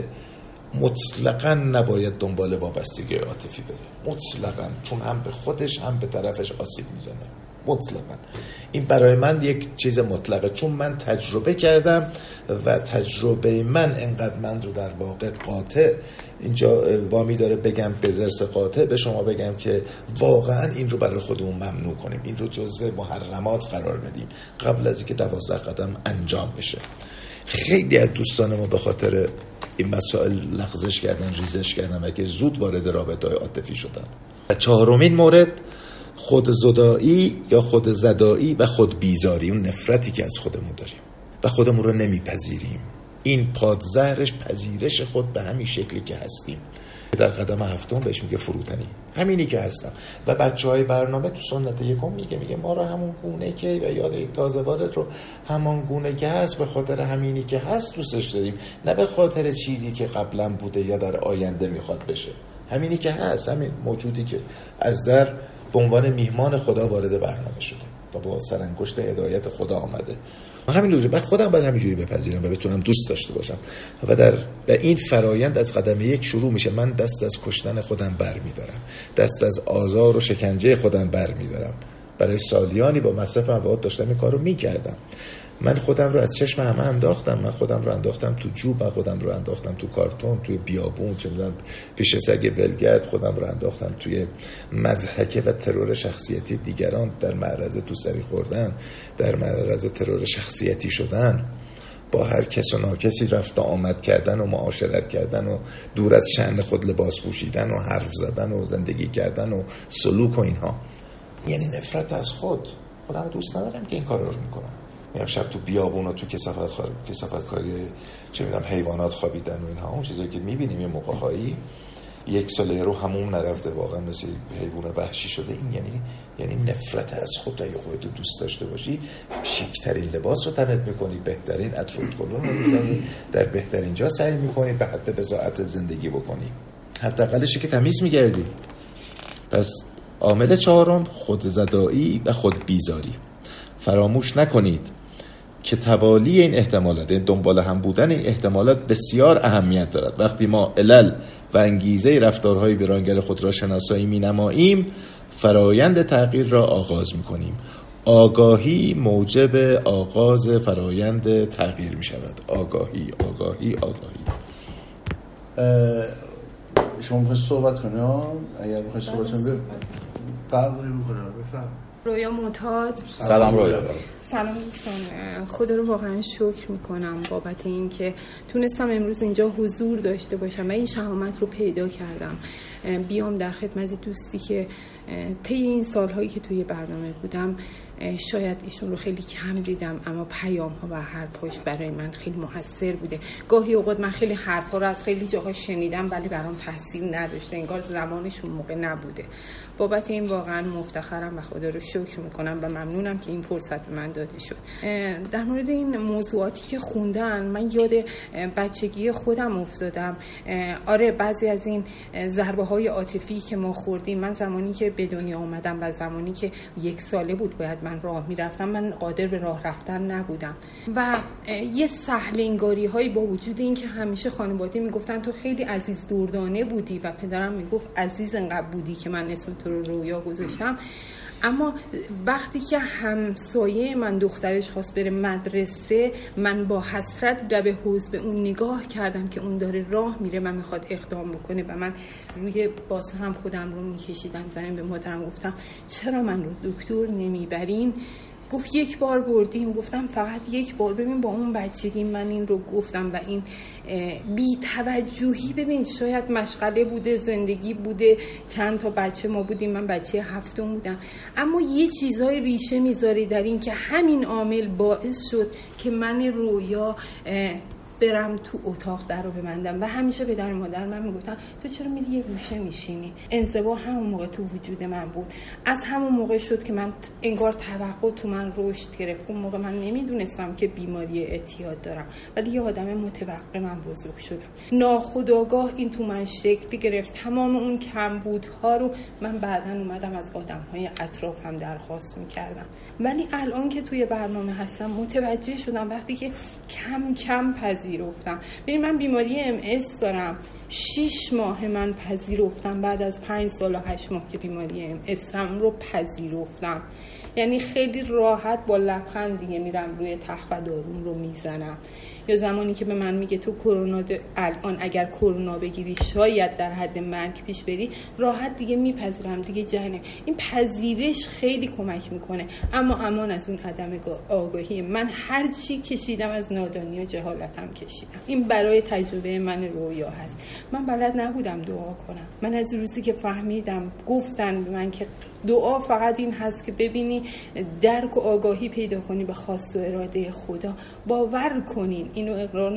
مطلقاً نباید دنبال وابستگی عاطفی بره، مطلقاً، چون هم به خودش هم به طرفش آسیب میزنه. مطلقاً این برای من یک چیز مطلقه، چون من تجربه کردم و تجربه من انقدر من رو در واقع قاطع اینجا وامی داره بگم به زرس قاطع به شما بگم که واقعاً این رو برای خودمون ممنوع کنیم، این رو جزو محرمات قرار بدیم قبل از اینکه 12 قدم انجام بشه. خیلی از دوستان ما به خاطر این مسائل لغزش کردن، ریزش کردن و که زود وارد رابطه‌های عاطفی شدن. و 4مین مورد خودزدایی یا خودزدایی و خودبیزاری، اون نفرتی که از خودمون داریم و خودمون رو نمیپذیریم. این پادزهرش پذیرش خود به همین شکلی که هستیم. در قدم هفتم بهش میگه فروتنی، همینی که هستم. و بچهای برنامه تو سنت یکم میگه ما رو همون گونه که و یاد تازه وارد رو همان گونه که هست به خاطر همینی که هست دوستش داریم، نه به خاطر چیزی که قبلا بوده یا در آینده میخواد بشه. همینی که هست، همین موجودی که از در به عنوان میهمان خدا وارد برنامه شده و با سرانگشت هدایت خدا آمده. همین لزوم بعد خودم باید همینجوری بپذیرم و بتونم دوست داشته باشم. و در این فرایند از قدم یک شروع میشه. من دست از کشتن خودم برمیدارم، دست از آزار و شکنجه خودم برمیدارم. برای سالیانی با مصرف مواد داشتم این کارو میکردم. من خودم رو از چشم همه انداختم، من خودم رو انداختم تو جوب، من خودم رو انداختم تو کارتون، توی بیابون، چه میدونم پیش سگ ولگرد، خودم رو انداختم توی مضحکه و ترور شخصیتی دیگران، در معرض تو سری خوردن، در معرض ترور شخصیتی شدن، با هر کس و ناکسی رفت و آمد کردن و معاشرت کردن و دور از شأن خود لباس پوشیدن و حرف زدن و زندگی کردن و سلوک و اینها. یعنی نفرت از خود. خودم دوست ندارم که این کار رو میکنم. میام شب تو بیابون و تو کثافت کاری چه میدونم حیوانات خوابیدن و اینها، اون چیزایی که میبینیم یه موقع‌هایی یک ساله رو همون نرفته، واقعا مثل حیوان وحشی شده. این یعنی نفرت از خود. اگه خودت دوست داشته باشی شیک‌ترین لباس رو تنت میکنی، بهترین عطر کلون رو میزنی، در بهترین جا سعی میکنی به حد بضاعت زندگی بکنی، حداقلش که تمیز میگردی. پس عامل چهارم خودزدایی و خودبیزاری. فراموش نکنید که توالی این احتمالات، دنبال هم بودن این احتمالات بسیار اهمیت دارد. وقتی ما علل و انگیزه رفتارهای ویرانگر خود را شناسایی می-نماییم، فرایند تغییر را آغاز می-کنیم. آگاهی موجب آغاز فرایند تغییر می شود. آگاهی. شما میخواید صحبت کنید؟ اگر میخواید صحبت کنید فرقی میکنه. بفرمایید. رویا معتاد. سلام رویا. سلام دوستان، خدا رو واقعا شکر میکنم بابت این که تونستم امروز اینجا حضور داشته باشم و این شهامت رو پیدا کردم بیام در خدمت دوستی که طی این سالهایی که توی برنامه بودم شاید ایشون رو خیلی کم دیدم، اما پیام ها و حرفاش برای من خیلی موثر بوده. گاهی اوقات من خیلی حرفا رو از خیلی جاها شنیدم ولی برام تاثیر نداشته، انگار زمانشون موقع نبوده. بابت این واقعا مفتخرم و خدا رو شکر میکنم و ممنونم که این فرصت به من داده شد. در مورد این موضوعاتی که خوندن من یاد بچگی خودم افتادم. آره، بعضی از این ضربه های عاطفی که ما خوردیم، من زمانی که به دنیا اومدم و زمانی که 1 ساله بود باید من راه میرفتم، من قادر به راه رفتن نبودم و یه سهل انگاری هایی با وجود این که همیشه خانواده میگفتن تو خیلی عزیز دردانه بودی و پدرم میگفت عزیز انقدر بودی که من اسم تو رو رویا گذاشتم. اما وقتی که همسایه من دخترش خواست بره مدرسه، من با حسرت لب حوض به اون نگاه کردم که اون داره راه میره و میخواد اقدام بکنه و من روی باسه هم خودم رو میکشیدم زمین. به مادرم گفتم چرا من رو دکتر نمیبرین؟ گفت 1 بار بردیم. گفتم فقط 1 بار. ببین با اون بچگی من این رو گفتم و این بی توجهی، ببین شاید مشغله بوده، زندگی بوده، چند تا بچه ما بودیم، من بچه 7 بودم، اما یه چیزای ریشه میذاره در این که همین عامل باعث شد که من رویا برم تو اتاق در رو ببندم و همیشه به در مادر من میگفتم تو چرا میری یه گوشه میشینی؟ انزوا همون موقع تو وجود من بود. از همون موقع شد که من انگار توقع تو من رشد گرفت. اون موقع من نمیدونستم که بیماری اعتیاد دارم ولی یه آدم متوقع من بزرگ شدم. ناخودآگاه این تو من شکل گرفت. تمام اون کمبودها رو من بعداً اومدم از آدم‌های اطرافم درخواست میکردم. ولی الان که توی برنامه هستم متوجه شدم وقتی که کم کم پذیرفتم. ببین من بیماری MS دارم. 6 ماه من پذیرفتم، بعد از 5 سال و 8 ماه که بیماری MS رو پذیرفتم. یعنی خیلی راحت با لبخند دیگه میرم روی تخت و داروم رو میزنم. یا زمانی که به من میگه تو کرونا الان اگر کرونا بگیری شاید در حد مرگ پیش بری، راحت دیگه میپذیرم، دیگه جنم. این پذیرش خیلی کمک میکنه. اما امان از اون عدم آگاهی. من هر چی کشیدم از نادانی و جهالتم کشیدم. این برای تجربه من رویا هست. من بلد نبودم دعا کنم. من از روزی که فهمیدم، گفتن به من که دعا فقط این هست که ببینی، درک و آگاهی پیدا کنی به خواست و اراده خدا، باور کنین. اینو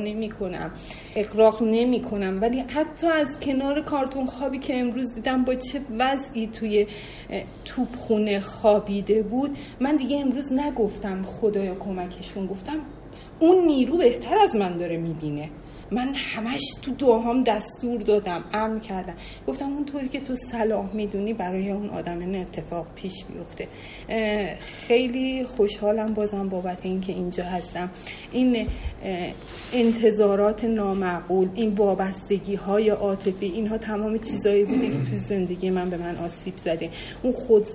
اقراق نمی کنم، ولی حتی از کنار کارتون خوابی که امروز دیدم با چه وضعی توی توپخونه خوابیده بود، من دیگه امروز نگفتم خدایا کمکشون، گفتم اون نیرو بهتر از من داره میبینه. من همش تو دعاهام دستور دادم، امر کردم، گفتم اونطوری که تو صلاح میدونی برای اون آدم این اتفاق پیش بیفته. خیلی خوشحالم بازم بابت این که اینجا هستم. این انتظارات نامعقول، این وابستگی های عاطفی، اینها تمام چیزایی بوده که تو زندگی من به من آسیب زده. اون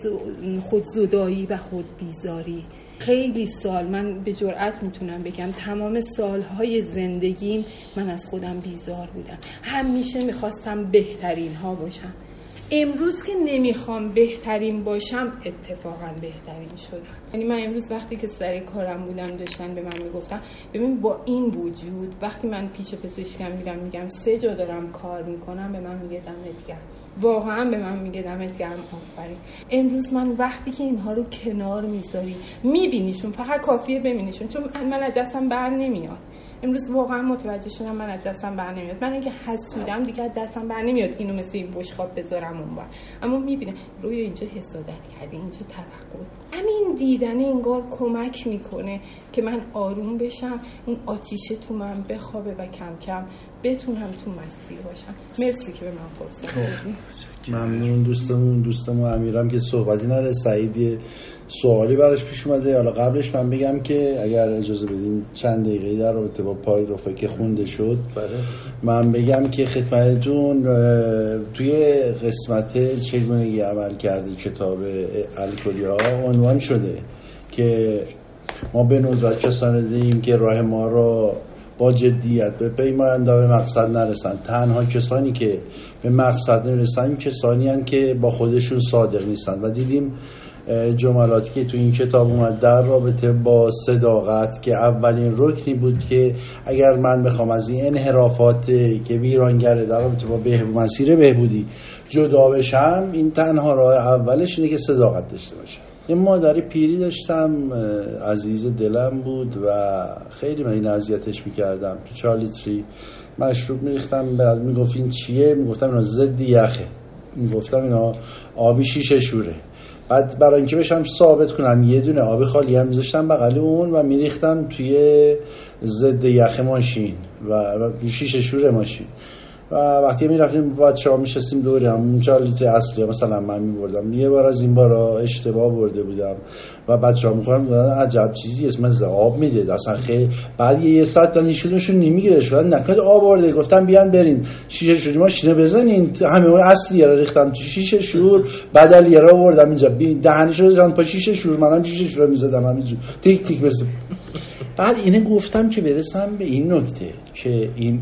خودزدایی و خودبیزاری. خیلی سال من به جرئت میتونم بگم تمام سالهای زندگیم من از خودم بیزار بودم. همیشه میخواستم بهترین ها باشم. امروز که نمیخوام بهترین باشم، اتفاقا بهترین شدم. یعنی من امروز وقتی که سر کارم بودم داشتن به من میگفتن ببین با این وجود وقتی من پیش پزشکم میرم میگم 3 جا دارم کار میکنم، به من میگه دمت گرم. واقعا به من میگه دمت گرم، آفرین. امروز من وقتی که اینها رو کنار میذاری، میبینیشون، فقط کافیه ببینیشون، چون من از دستم بر نمیاد. امروز واقعا متوجه شدم من از دستم بر نمیاد. من اگه حسودم دیگه از دستم بر نمیاد اینو مثل این بشقاب بذارم اونور، اما میبینم روی اینجا حسادت کرده، اینجا توقع. همین دیدن انگار کمک میکنه که من آروم بشم، اون آتیشه تو من بخوابه و کم کم بتونم تو مسیر باشم. مرسی که به من فرصت دادین. ممنون. دوستمون امیرم که صحبتی نره، سعید سوالی براش پیش اومده. حالا قبلش من بگم که اگر اجازه بدین چند دقیقه در رابطه با پاراگرافی که خونده شد من بگم که خدمتتون توی قسمت چگونگی عمل کردی کتاب الکلیا عنوان شده که ما به ندرت کسانی دیدیم که راه ما رو با جدیت به پیمایند و به مقصد نرسن. تنها کسانی که به مقصد نرسن کسانی هستند که با خودشون صادق نیستن و دیدیم جملاتی که تو این کتاب اومد در رابطه با صداقت که اولین رکنی بود که اگر من بخوام از این انحرافات که ویرانگره در رابطه با مسیر بهبودی جدا بشم، این تنها راه اولش اینه که صداقت داشته باشم. یه مادر پیری داشتم، عزیز دلم بود و خیلی من این اذیتش میکردم. تو 4 لیتری مشروب میریختم، بعد میگفت این چیه؟ میگفتم اینا ضد یخه، میگفتم اینا آبی شیشه شوره. بعد برای اینکه بشم ثابت کنم یه دونه آب خالی هم میذاشتم بغل اون و میریختم توی ضد یخ ماشین و شیشه شور ماشین و وقتی میرفتیم بچه‌ها میشستیم دوره هم 4 لیتر اصلی مثلا من میبردم. یه بار از این بارا اشتباه برده بودم و بچه‌ها میخورن عجب چیزی اسم آب میده اصلا خیلی. بعد یه ساعت دانشجوشون نمیگیره شدن نکنه آب برده، گفتم بیان برین شیشه شوری ماشینه بزنین، همه اون اصلی رو ریختم تو شیشه شور، بدل یه را بردم اینجا دهنش رو زدم پا شیشه شور، منم شیشه شور میزدم همینجوری تیک تیک بزنم. بعد اینه گفتم که برسم به این نکته که این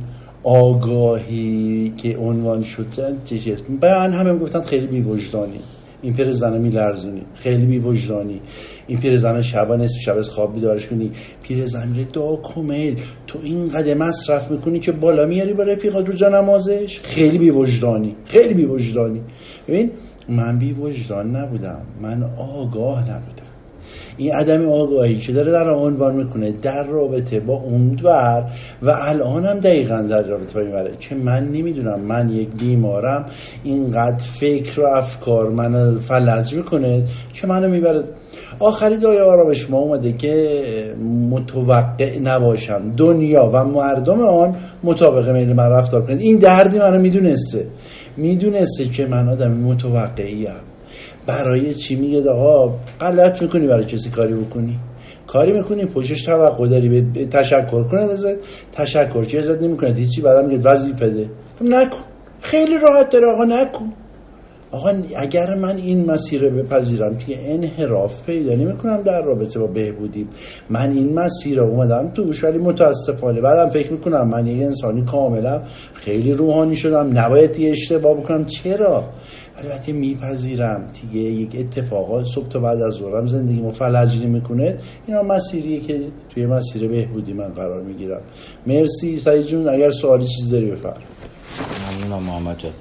آگاهی که عنوان شد چیه. بیان همه میگفتن خیلی بی‌وجدانی، این پیر زنه میلرزونی، خیلی بی‌وجدانی، این پیر زنه شبا نصف شب از خواب بیدارش کنی، پیر زنه دعا کمیل تو این قدر مصرف میکنی که بالا میاری با رفیقات رو جانمازش، خیلی بی‌وجدانی، خیلی بی‌وجدانی. ببین من بی‌وجدان نبودم، من آگاه نبودم. این عدم آگاهی که داره در عنوان میکنه در رابطه با اونور و الان هم دقیقا در رابطه با این وره که من نمیدونم، من یک بیمارم اینقدر فکر و افکار منو فلج میکنه که منو میبره. آخری دعای آرامش ما اومده که متوقع نباشم دنیا و مردم آن مطابق میل من رفتار کنند. این دردی منو میدونسته که من آدم متوقعیم. برای چی میگه آقا غلط میکنی برای کسی کاری میکنی پشتش توقع داری به تشکر کنه ازت، تشکر چی ازت نمیکنه هیچی، بعدم میگه وظیفه ده، نکن. خیلی راحت داره آقا نکن. آقا اگر من این مسیر رو بپذیرم که انحراف پیدا نمیکنم در رابطه با بهبودیم، من این مسیر رو اومدم توش ولی متاسفانه بعدم فکر میکنم من یک انسانی کاملا خیلی روحانی شدم، نباید یه اشتباه بکنم. چرا؟ ولی وقتی میپذیرم دیگه یک اتفاقات صبح تا بعد از ظهرم زندگیمو فلج نمیکنه، اینا مسیریه که توی مسیر بهبودی من قرار میگیرم. مرسی سعید جون، اگر سوالی چیز داری بفرمایید. ممنونم محمد جان.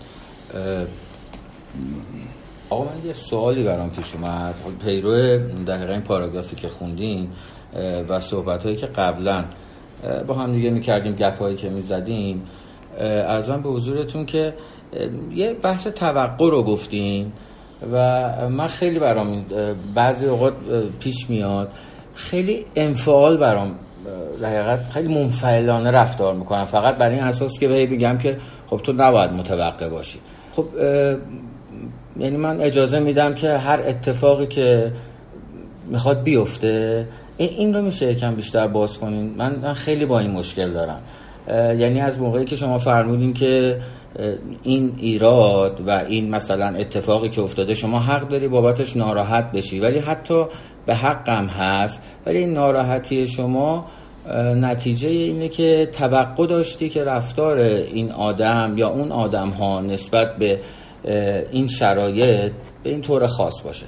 آقا من یه سوالی برام پیش اومد، پیرو دقیقا این پاراگرافی که خوندین و صحبت‌هایی که قبلا با هم دیگه می‌کردیم، گپ‌هایی که می‌زدیم، عرضم به حضورتون که یه بحث توقع رو گفتین و من خیلی برام بعضی اوقات پیش میاد خیلی انفعال برام در حقیقت خیلی منفعلانه رفتار میکنم، فقط برای این اساس که بگم که خب تو نباید متوقع باشی. خب یعنی من اجازه میدم که هر اتفاقی که میخواد بیفته. این رو میشه یکم بیشتر باز کنین؟ من خیلی با این مشکل دارم. یعنی از موقعی که شما فرمودین که این ایراد و این مثلا اتفاقی که افتاده شما حق داری بابتش ناراحت بشی، ولی حتی به حقم هست، ولی این ناراحتی شما نتیجه اینه که توقع داشتی که رفتار این آدم یا اون آدم ها نسبت به این شرایط به این طور خاص باشه.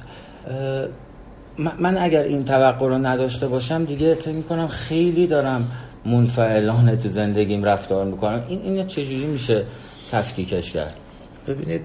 من اگر این توقع رو نداشته باشم دیگه فکر میکنم خیلی دارم منفعلانه تو زندگیم رفتار میکنم. این چجوری میشه تفکیکش کرد؟ ببینید،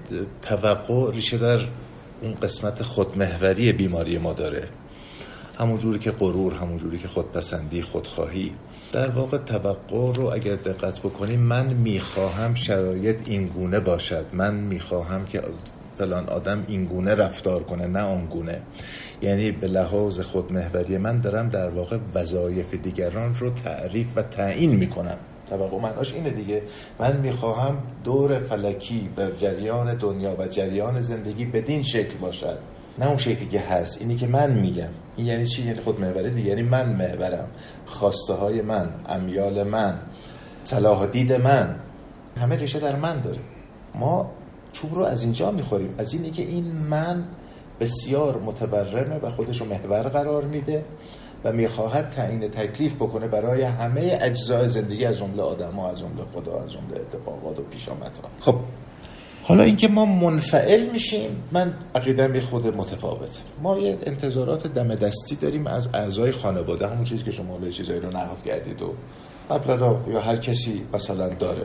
توقع ریشه در اون قسمت خودمحوری بیماری ما داره، همون جوری که غرور، همون جوری که خودپسندی، خودخواهی. در واقع توقع رو اگر دقت بکنیم، من میخواهم شرایط این گونه باشد، من میخواهم که فلان آدم این گونه رفتار کنه نه اون گونه. یعنی به لحاظ خودمحوری من دارم در واقع وظایف دیگران رو تعریف و تعیین میکنم. توقع معناش اینه دیگه، من میخواهم دور فلکی و جریان دنیا و جریان زندگی بدین شکل باشد، نه اون شکلی که هست. اینی که من میگم. این یعنی چی؟ یعنی خودمحوری دیگه، یعنی من محورم، خواسته های من، امیال من، صلاح دید من، همه ریشه در من داره. ما چوب رو از اینجا میخوریم، از اینی که این من بسیار متورمه و خودش رو محور قرار میده و میخواهد تعیین تکلیف بکنه برای همه اجزای زندگی، از جمله آدم‌ها، از جمله خدا، از جمله اتفاقات و پیشامدها. خب حالا اینکه ما منفعل میشیم، من عقیده‌ام یه خود متفاوته. ما یه انتظارات دم دستی داریم از اعضای خانواده، همون چیزی که شما به چیزایی رو نقل کردید و قبلا یا هر کسی مثلا داره.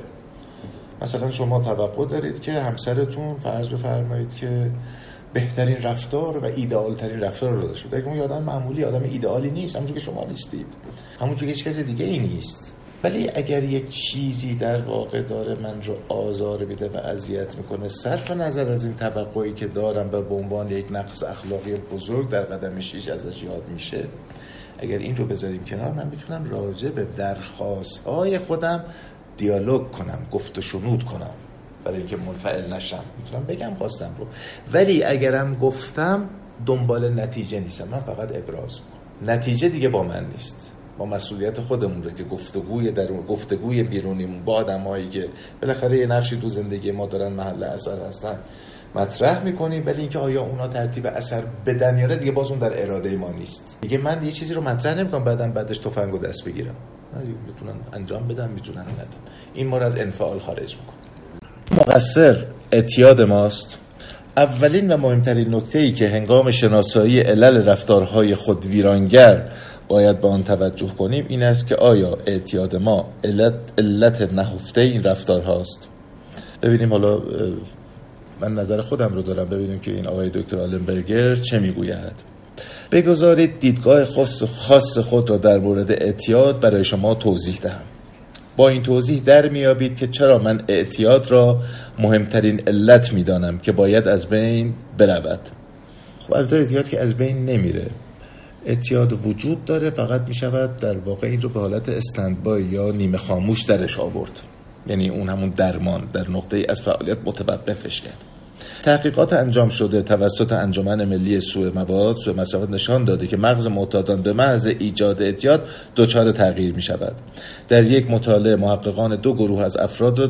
مثلا شما توقع دارید که همسرتون فرض بفرمایید که بهترین رفتار و ایدئال ترین رفتار رو داشته باشه. اون آدم معمولی، آدم ایدئالی نیست، همونجوری که شما نیستید، همونجوری که هیچ کس دیگه ای نیست. ولی اگر یک چیزی در واقع داره من رو آزار میده و اذیت میکنه، صرف نظر از این توقعی که دارم و به عنوان یک نقص اخلاقی بزرگ در قدم 6 ازش یاد میشه، اگر این رو بذاریم کنار، من میتونم راجع به درخواست‌های خودم دیالوگ کنم، گفت و شنود کنم، برای اینکه منفعل نشم. میتونم بگم خواستم رو، ولی اگرم گفتم دنبال نتیجه نیستم، من فقط ابراز میکنم. نتیجه دیگه با من نیست، با مسئولیت خودمون رو که گفتگوی بیرونیمون با آدمایی که بالاخره یه نقشی تو زندگی ما دارن، محل اثر هستن، مطرح میکنیم. ولی اینکه آیا اونا ترتیب اثر بدن یا نه دیگه باز اون در اراده ما نیست. دیگه من یه چیزی رو مطرح نمیکنم بعدش تفنگو دست بگیرم. میتونن انجام بدن، میتونن ندن. این ما رو از انفعال خارج میکنه. مقصر اعتیاد ماست. اولین و مهمترین نکته‌ای که هنگام شناسایی علل رفتارهای خودویرانگر باید به آن توجه کنیم این است که آیا اعتیاد ما علت نهفته این رفتار هاست. ببینیم، حالا من نظر خودم رو دارم، ببینیم که این آقای دکتر آلنبرگر چه میگوید. بگذارید دیدگاه خاص خود را در مورد اعتیاد برای شما توضیح دهم. با این توضیح در میابید که چرا من اعتیاد را مهمترین علت میدانم که باید از بین برود. خب البته اعتیاد که از بین نمیره، اعتیاد وجود داره، فقط میشود در واقع این رو به حالت استندبای یا نیمه خاموش درش آورد. یعنی اون همون درمان در نقطه‌ای از فعالیت متوقفش کرد. تحقیقات انجام شده توسط انجمن ملی سوء مصرف نشان داده که مغز معتادان به محض ایجاد اعتیاد دچار تغییر می شود. در یک مطالعه محققان دو گروه از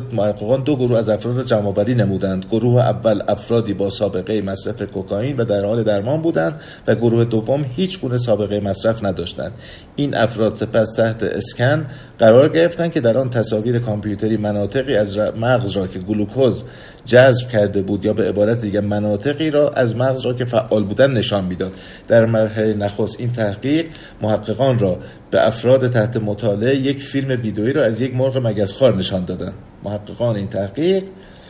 افراد را جمع‌آوری نمودند. گروه اول افرادی با سابقه مصرف کوکائین و در حال درمان بودند و گروه دوم هیچ گونه سابقه مصرف نداشتند. این افراد سپس تحت اسکن قرار گرفتند که در آن تصاویر کامپیوتری مناطقی از مغز را که گلوکوز جذب کرده بود یا به عبارت دیگه مناطقی را از مغز را که فعال بودن نشان میداد. در مرحله نخست این تحقیق محققان را به افراد تحت مطالعه یک فیلم ویدئویی را از یک مرغ مگسخوار نشان دادند. محققان این تحقیق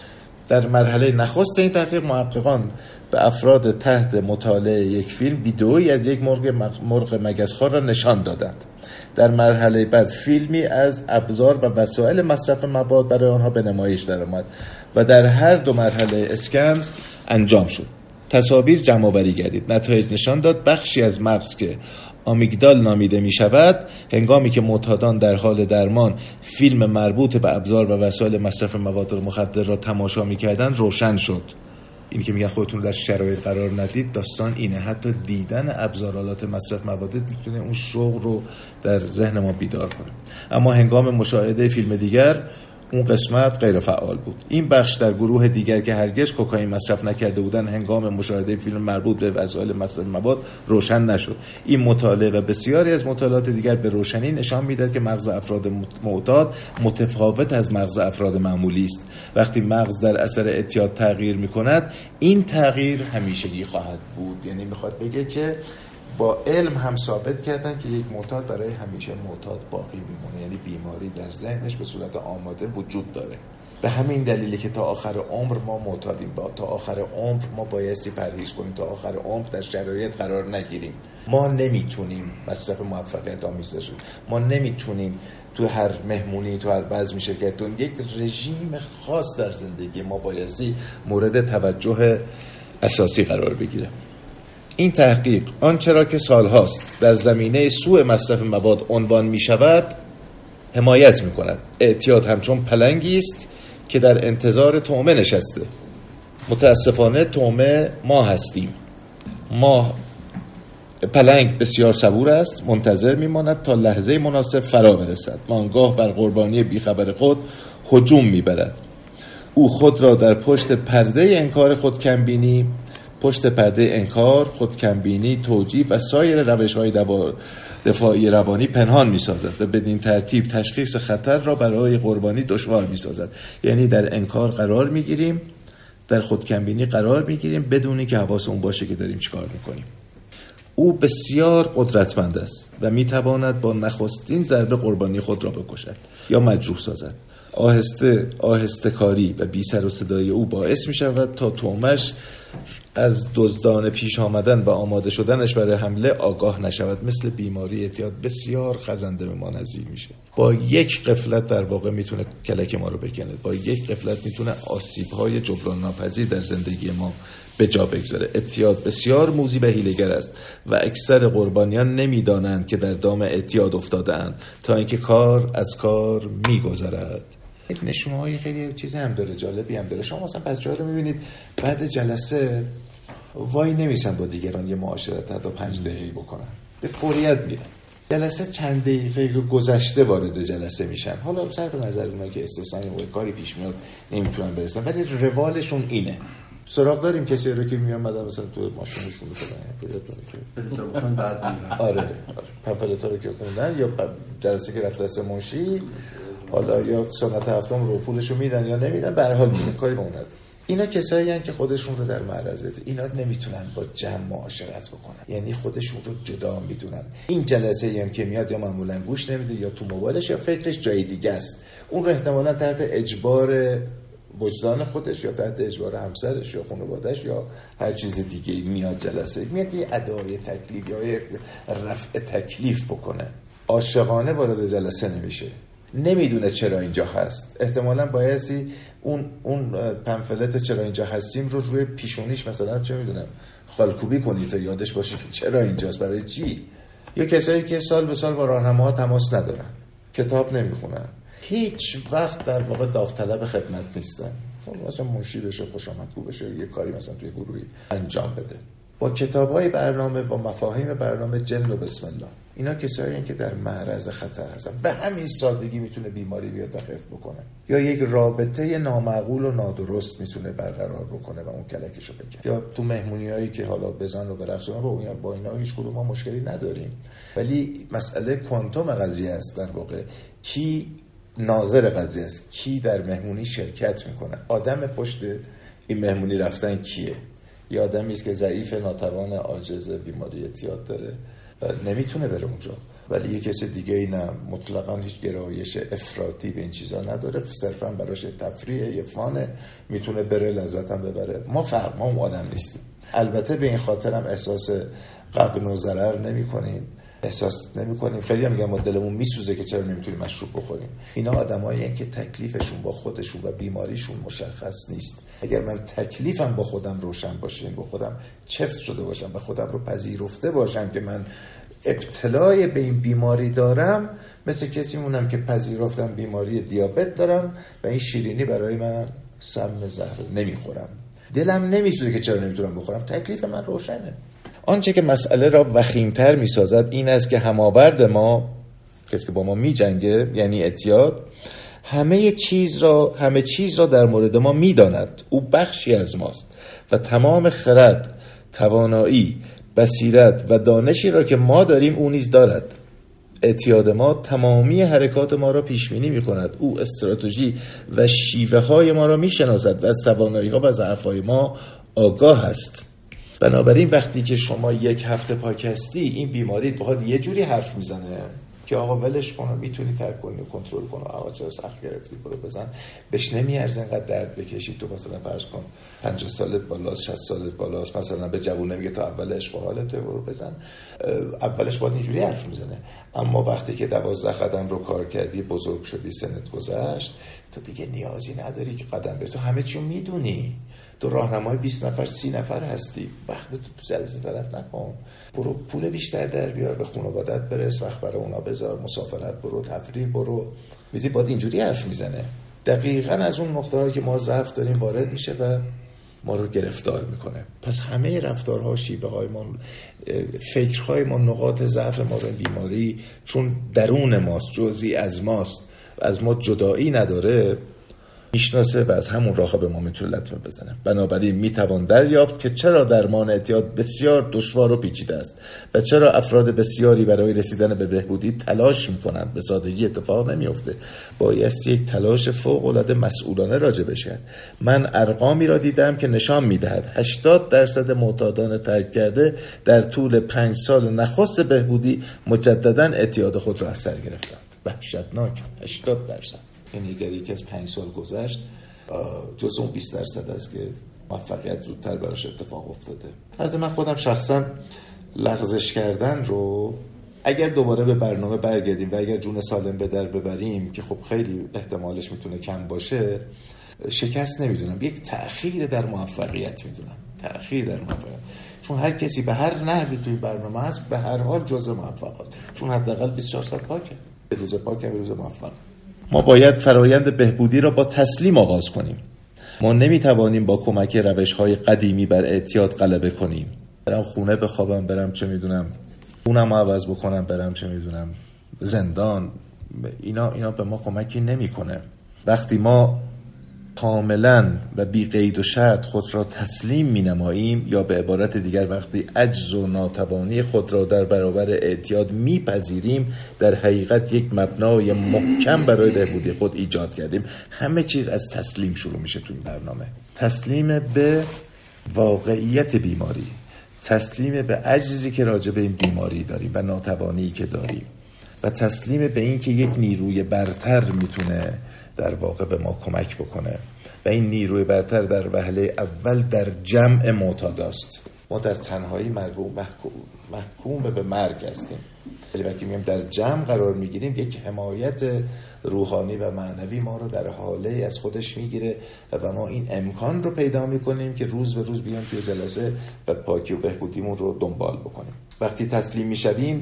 در مرحله نخست این تحقیق محققان به افراد تحت مطالعه یک فیلم ویدئویی از یک مرغ مگسخوار را نشان دادند. در مرحله بعد فیلمی از ابزار و وسایل مصرف مواد برای آنها به نمایش درآمد و در هر دو مرحله اسکن انجام شد. تصاویر جمع‌آوری گردید. نتایج نشان داد بخشی از مغز که آمیگدال نامیده می شود هنگامی که معتادان در حال درمان فیلم مربوط به ابزار و وسایل مصرف مواد مخدر را تماشا می کردند روشن شد. این که میگن خودتون در شرایط قرار ندید، داستان اینه. حتی دیدن ابزارالات مصرف مواد میتونه اون شوق رو در ذهن ما بیدار کنه. اما هنگام مشاهده فیلم دیگر اون قسمت غیر فعال بود. این بخش در گروه دیگر که هرگز کوکائین مصرف نکرده بودند هنگام مشاهده فیلم مربوط به وسایل مصرف مواد روشن نشد. این مطالعه و بسیاری از مطالعات دیگر به روشنی نشان میدهد که مغز افراد معتاد متفاوت از مغز افراد معمولی است. وقتی مغز در اثر اعتیاد تغییر میکند، این تغییر همیشگی خواهد بود. یعنی میخواد بگه که با علم هم ثابت کردن که یک معتاد برای همیشه معتاد باقی میمونه، یعنی بیماری در ذهنش به صورت آماده وجود داره. به همین دلیلی که تا آخر عمر ما معتادیم، تا آخر عمر ما بایستی پرهیز کنیم، تا آخر عمر در شرایط قرار نگیریم. ما نمیتونیم مصرف موفقیت آمیز باشیم، ما نمیتونیم تو هر مهمونی، تو هر بزم شرکت کنیم. یک رژیم خاص در زندگی ما بایستی مورد توجه اساسی قرار بگیره. این تحقیق آنچه را که سالهاست در زمینه سوء مصرف مواد عنوان می شود حمایت می کند. اعتیاد همچون پلنگی است که در انتظار طعمه نشسته. متاسفانه طعمه ما هستیم. ما پلنگ بسیار صبور است، منتظر می ماند تا لحظه مناسب فرا برسد و آنگاه بر قربانی بیخبر خود هجوم می برد. او خود را در پشت پرده انکار خودکمبینی، خودکمبینی، توجیه و سایر روش‌های دفاعی روانی پنهان می‌سازد و بدین ترتیب تشخیص خطر را برای قربانی دشوار می‌سازد. یعنی در انکار قرار می‌گیریم، در خودکمبینی قرار می‌گیریم بدون اینکه حواسمون باشه که داریم چیکار می‌کنیم. او بسیار قدرتمند است و می‌تواند با نخستین ضربه قربانی خود را بکشد یا مجروح سازد. آهسته کاری و بی سر و صدای او باعث می‌شود تا طعمش از دزدان پیش آمدن و آماده شدنش برای حمله آگاه نشود. مثل بیماری اعتیاد بسیار خزنده به ما نزدیک میشه. با یک غفلت در واقع میتونه کلک ما رو بکنه. با یک غفلت میتونه آسیب‌های جبران ناپذیر در زندگی ما به جا بگذاره. اعتیاد بسیار موذی و حیله‌گر است و اکثر قربانیان نمیدانند که در دام اعتیاد افتاده‌اند تا اینکه کار از کار میگذرد. نشونه‌های خیلی چیزی هم داره، جالبی هم داره. شما مثلا بچه‌ها رو می‌بینید بعد جلسه وای نمیسن با دیگران یه معاشرت تا 5 دقیقه بکنن، به فوریت میرن. جلسه چند دقیقه گذشته وارد جلسه میشن. حالا صرف نظر اونایی که استثنایی و کاری پیش میاد نمیتونن برسن، ولی روالشون اینه. سراغ داریم کسی رو که میاد مثلا تو ماشینشون بکنن بعد میرن. آره پمفلت‌ها رو که خوندن یا جلسه که رفت دست منشی، حالا یا سنت هفتم رو پولشو میدن یا نمیدن، به هر حال میدن، کاری با اون نداره. اینا کسایی هستن که خودشون رو در معرض دید. اینا نمیتونن با جمع معاشرت بکنن، یعنی خودشون رو جدا میدونن. این جلسه هم که میاد یا معمولا گوش نمیده یا تو موبایلش یا فکرش جای دیگه است. اون رو احتمالاً تحت اجبار وجدان خودش یا تحت اجبار همسرش یا خانواده‌اش یا هر چیز دیگه میاد جلسه، میاد یه ادای تکلیف یا یه رفع تکلیف بکنه. عاشقانه وارد جلسه نمیشه، نمیدونه چرا اینجا هست. احتمالاً بایستی اون پمفلت چرا اینجا هستیم رو روی پیشونیش مثلا چه میدونم خالکوبی کنی تا یادش باشه که چرا اینجاست، برای چی. یا کسایی که سال به سال با راهنماها تماس ندارن، کتاب نمیخونن، هیچ وقت در واقع داوطلب خدمت نیستن. مثلا منشی بشه، خوش آمدگو بشه، یه کاری مثلا توی گروهی انجام بده. با کتاب‌های برنامه، با مفاهیم برنامه جن و بسم الله، اینا کسایی هستن که در معرض خطر هستن. به همین سادگی میتونه بیماری بیاد و خف بکنه، یا یک رابطه نامعقول و نادرست میتونه برقرار بکنه و اون کلکشو بکنه. یا تو مهمونیایی که حالا بزن و برقصون با اینا هیچ کدوم ما مشکلی نداریم، ولی مسئله کوانتوم قضیه است. در واقع کی ناظر قضیه است، کی در مهمونی شرکت میکنه، آدم پشت این مهمونی رفتن کیه. یه آدمی است که ضعیف، ناتوان، عاجز، بیماری اعتیاد داره، نمیتونه بره اونجا. ولی یه کسی دیگه ای نه، مطلقاً هیچ گرایش افراطی به این چیزا نداره، صرفاً براش تفریحه، یه فانه، میتونه بره لذت هم ببره. ما اون آدم نیستیم. البته به این خاطر هم احساس غبن و ضرر نمی‌کنیم. خیلی هم میگن ما دلمون میسوزه که چرا نمیتونیم مشروب بخوریم. اینا آدمایین که تکلیفشون با خودشون و بیماریشون مشخص نیست. اگر من تکلیفم با خودم روشن باشه، با خودم چفت شده باشم و خودم رو پذیرفته باشم که من ابتلای به این بیماری دارم، مثل کسی مونم که پذیرفتم بیماری دیابت دارم و این شیرینی برای من سم زهر نمیخورم. دلم نمیسوزه که چرا نمیتونم بخورم. تکلیف من روشنه. آنچه که مسئله را وخیمتر میسازد این است که هماورد ما، کسی که با ما میجنگه، یعنی اعتیاد، همه چیز را در مورد ما میداند. او بخشی از ماست و تمام خرد، توانایی، بصیرت و دانشی را که ما داریم او نیز دارد. اعتیاد ما تمامی حرکات ما را پیش بینی می‌کند. او استراتژی و شیوه های ما را می‌شناسد و از توانایی‌ها و ضعف‌های ما آگاه است. بنابراین وقتی که شما یک هفته پاکستی، این بیماری باهات یه جوری حرف میزنه که آقا ولش کن، میتونی ترک کنی، کنترل کن، آقا چرا سخت گرفتی، برو بزن، بهش نمیارزه انقدر درد بکشی. تو مثلا فرض کن 50 سالت بالاست، 60 سالت بالاست، مثلا به جوون نمیگه تو اول عشق و حالته، برو بزن. اولش باید اینجوری حرف میزنه. اما وقتی که 12 قدم رو کار کردی، بزرگ شدی، سنت گذشت، تو دیگه نیازی نداری که قدم به تو همه چیو میدونی. تو راهنمای 20 نفر 30 نفر هستی. وقت تو زلزله طرف نکن. برو پول بیشتر در بیار، به خانوادت برس، وقت برای اونا بذار، مسافرت برو، تفریح برو. میدونی باید اینجوری حرف میزنه. دقیقاً از اون نقطه‌هایی که ما ضعف داریم وارد میشه و ما رو گرفتار میکنه. پس همه رفتارها، شیوه‌های ما، فکرهای ما، نقاط ضعف ما رو بیماری، چون درون ماست، جزئی از ماست، از ما جدایی نداره، میشناسه و از همون راه‌ها به ما میتونه لطمه بزنه. بنابراین میتوان دریافت که چرا درمان اعتیاد بسیار دشوار و پیچیده است و چرا افراد بسیاری برای رسیدن به بهبودی تلاش میکنند. به سادگی اتفاق نمیفته. باید یک تلاش فوق‌العاده مسئولانه راجع بشه. من ارقامی را دیدم که نشان میدهد 80% معتادان ترک کرده در طول 5 سال نخست بهبودی مجددا اعتیاد خود را از سر گرفتند. وحشتناک. 80%. یعنی اگر یکی از 5 سال گذشت، جز اون 20% است که موفقیت زودتر براش اتفاق افتاده. البته من خودم شخصا لغزش کردن رو، اگر دوباره به برنامه برگردیم و اگر جون سالم به در ببریم، که خب خیلی احتمالش میتونه کم باشه، شکست نمیدونم، یک تأخیر در موفقیت میدونم. تأخیر در موفقیت. چون هر کسی به هر نحوی توی برنامه هست به هر حال جزء موفق است. چون حداقل 24 ساعت پاکه. به روز پاکه، به روز موفق. ما باید فرایند بهبودی را با تسلیم آغاز کنیم. ما نمیتوانیم با کمک روش‌های قدیمی بر اعتیاد غلبه کنیم. برم خونه بخوابم، برم چه میدونم خونم عوض بکنم، برم چه میدونم زندان، اینا به ما کمکی نمیکنه. وقتی ما کاملا و بی قید و شرط خود را تسلیم مینماییم، یا به عبارت دیگر وقتی عجز و ناتوانی خود را در برابر اعتیاد میپذیریم، در حقیقت یک مبنای محکم برای بهبودی خود ایجاد کردیم. همه چیز از تسلیم شروع میشه تو این برنامه. تسلیم به واقعیت بیماری، تسلیم به عجزی که راجع به این بیماری داریم و ناتوانی که داریم، و تسلیم به این که یک نیروی برتر میتونه در واقع به ما کمک بکنه. و این نیروی برتر در وهله اول در جمع معتاداست. ما در تنهایی محکوم به مرگ هستیم. وقتی میگیم در جمع قرار میگیریم، یک حمایت روحانی و معنوی ما رو در حاله از خودش میگیره و ما این امکان رو پیدا میکنیم که روز به روز بیام توی جلسه و پاکی و بهبودیمون رو دنبال بکنیم. وقتی تسلیم میشویم،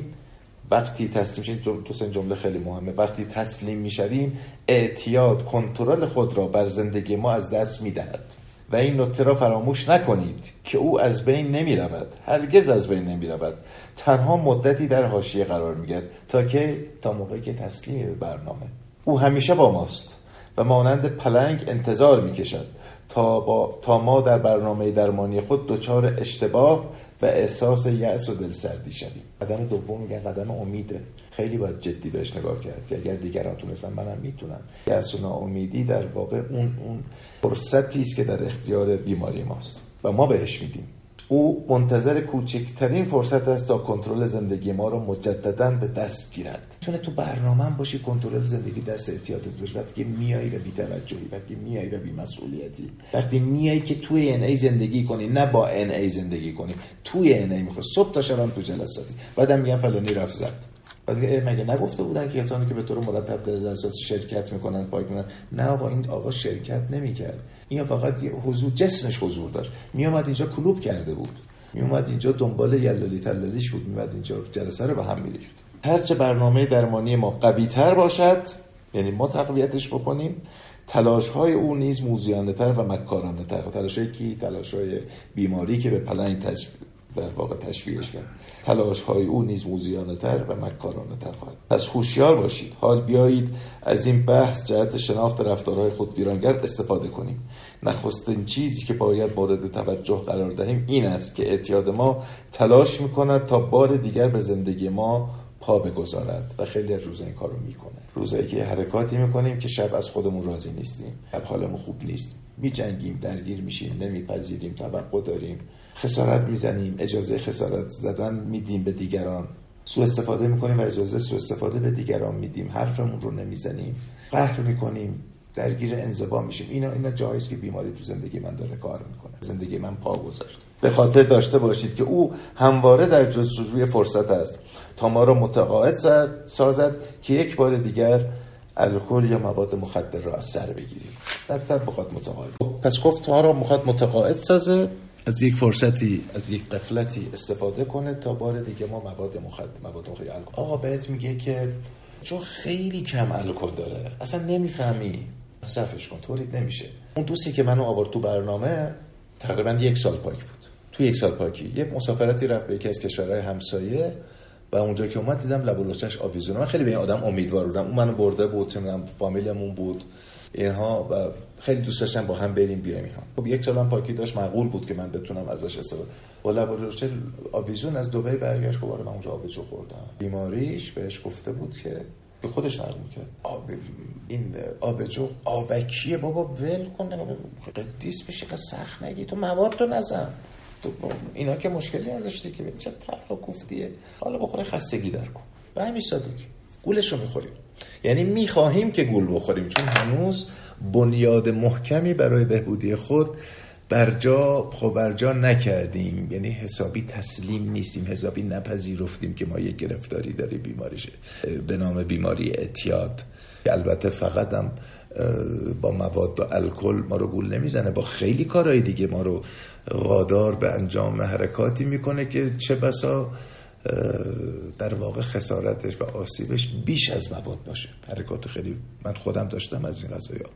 تو جمله خیلی مهمه، وقتی تسلیم میشویم، اعتیاد کنترل خود را بر زندگی ما از دست میدهد. و این نکته را فراموش نکنید که او از بین نمی رود، هرگز از بین نمی رود. تنها مدتی در حاشیه قرار می گیرد تا موقعی که تسلیم به برنامه. او همیشه با ماست و مانند پلنگ انتظار می کشد تا ما در برنامه درمانی خود دچار اشتباه و احساس یأس و دلسردی شدیم. قدم دوم میگن قدم امیده. خیلی باید جدی بهش نگاه کرد که اگر دیگران تونستن منم میتونم. یأس و ناامیدی در واقع اون فرصتی است که در اختیار بیماری ماست و ما بهش میدیم. او منتظر کوچکترین فرصت است تا کنترل زندگی ما رو مجدداً به دست گیرد. میتونه تو برنامه باشی کنترل زندگی درس اعتیادت باشه، وقتی میای و بی‌توجهی، وقتی میای و بی‌مسئولیتی، وقتی میای که توی NA زندگی کنی، نه با NA زندگی کنی. توی NA میخواد صبح تا شب هم تو جلساتی، بعدم میگن فلانی رفت زد، بعد میگه مگه نگفته بودن که کسانی که به طور مرتب در جلسات شرکت میکنن پاک میکنن؟ نه آقا، این آقا شرکت نمیکرد، این فقط یه حضور، جسمش حضور داشت، میومد اینجا کلوب کرده بود، میومد اینجا دنبال یلالی تلالیش بود، میومد اینجا جلسه رو به هم میریخت. هرچه برنامه درمانی ما قوی تر باشد، یعنی ما تقویتش بکنیم، تلاش‌های او نیز موذیانه‌تر و مکارانه‌تر. تلاش‌های کی؟ تلاش‌های بیماری که به پلنگ در واقع تشبیهش کرد. تلاش‌های او نیز موذیانه‌تر و مکارانه‌تر خواهد. پس هوشیار باشید. حال بیایید از این بحث جهت شناخت رفتارهای خود ویرانگر استفاده کنیم. نخستین چیزی که باید مورد توجه قرار دهیم این است که اعتیاد ما تلاش می‌کند تا بار دیگر به زندگی ما پا بگذارد و خیلی از روزا این کارو میکنه. روزایی که حرکاتی میکنیم که شب از خودمون راضی نیستیم، شب حالمون خوب نیست، میجنگیم، درگیر میشیم، نمیپذیریم، توقع داریم، خسارت میزنیم، اجازه خسارت زدن میدیم به دیگران، سوء استفاده میکنیم و اجازه سوء استفاده به دیگران میدیم، حرفمون رو نمیزنیم، قهر میکنیم، درگیر انزوا میشیم. اینا جایی است که بیماری تو زندگی من داره کار میکنه، زندگی من پا گذاشته. به خاطر داشته باشید که او همواره در جستجوی فرصت است تا ما را متقاعد سازد که یک بار دیگر الکل یا مواد مخدر را از سر بگیریم. حتی بخواد متقاعد. پس گفت تا را میخواد متقاعد سازه، از یک فرصتی، از یک غفلتی استفاده کنه تا بار دیگه ما مواد مخدر الکل. آقا بهت میگه که چون خیلی کم الکل داره اصلا نمیفهمی، مصرفش کن، تولید نمیشه. اون دوستی که منو آورد تو برنامه تقریبا 1 سال پاک بود. تو 1 سال پاکی یه مسافرتی رفت به یکی از کشورهای همسایه و اونجا که اومد دیدم لب و لوچش آویزونه. من خیلی به این آدم امیدوار بودم، اون منو برده بود، فامیلمون بود اینها و خیلی دوست داشتم با هم بریم بیایم. خب 1 سال هم پاکی داشت، معقول بود که من بتونم ازش استفاده. با لب و لوچه آویزون از دبی برگشت، خب من اونجا آبجو خوردم. بیماریش بهش گفته بود که به خودش نقل میکرد این آبجو آبکیه بابا، ول کن قدیس بشی که سخت نگی، تو مواد تو نزن، تو اینا که مشکلی نداشتی که چه تلخ و کوفتیه، حالا بخوره خستگی در کن. به همین سادگی گولشو میخوریم. یعنی میخواهیم که گول بخوریم چون هنوز بنیاد محکمی برای بهبودی خود برجا نکردیم، یعنی حسابی تسلیم نیستیم، حسابی نپذیرفتیم که ما یک گرفتاری داریم، بیماریشه به نام بیماری اعتیاد. البته فقط هم با مواد و الکل ما رو گول نمیزنه، با خیلی کارهای دیگه ما رو وادار به انجام حرکاتی میکنه که چه بسا در واقع خسارتش و آسیبش بیش از مواد باشه. حرکات خیلی من خودم داشتم از این قضايا.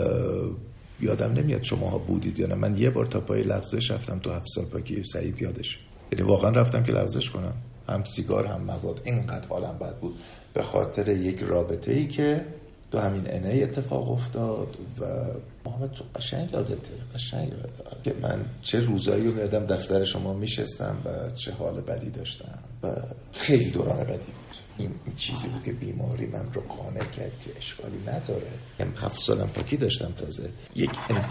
یادم نمیاد شماها بودید یا نه، من یه بار تا پای لغزش رفتم تو 7 سال پاکی. سعید یادش، یعنی واقعا رفتم که لغزش کنم، هم سیگار هم مواد. اینقدر حالم بد بود به خاطر یک رابطه ای که تو همین NA اتفاق افتاد. و محمد تو قشنگ یادته که من چه روزایی رو میادم دفتر شما میشستم و چه حال بدی داشتم و خیلی دوران بدی بود. این چیزی بود که بیماری من رو قانع کرد که اشکالی نداره. 7 سالم پاکی داشتم تازه. یک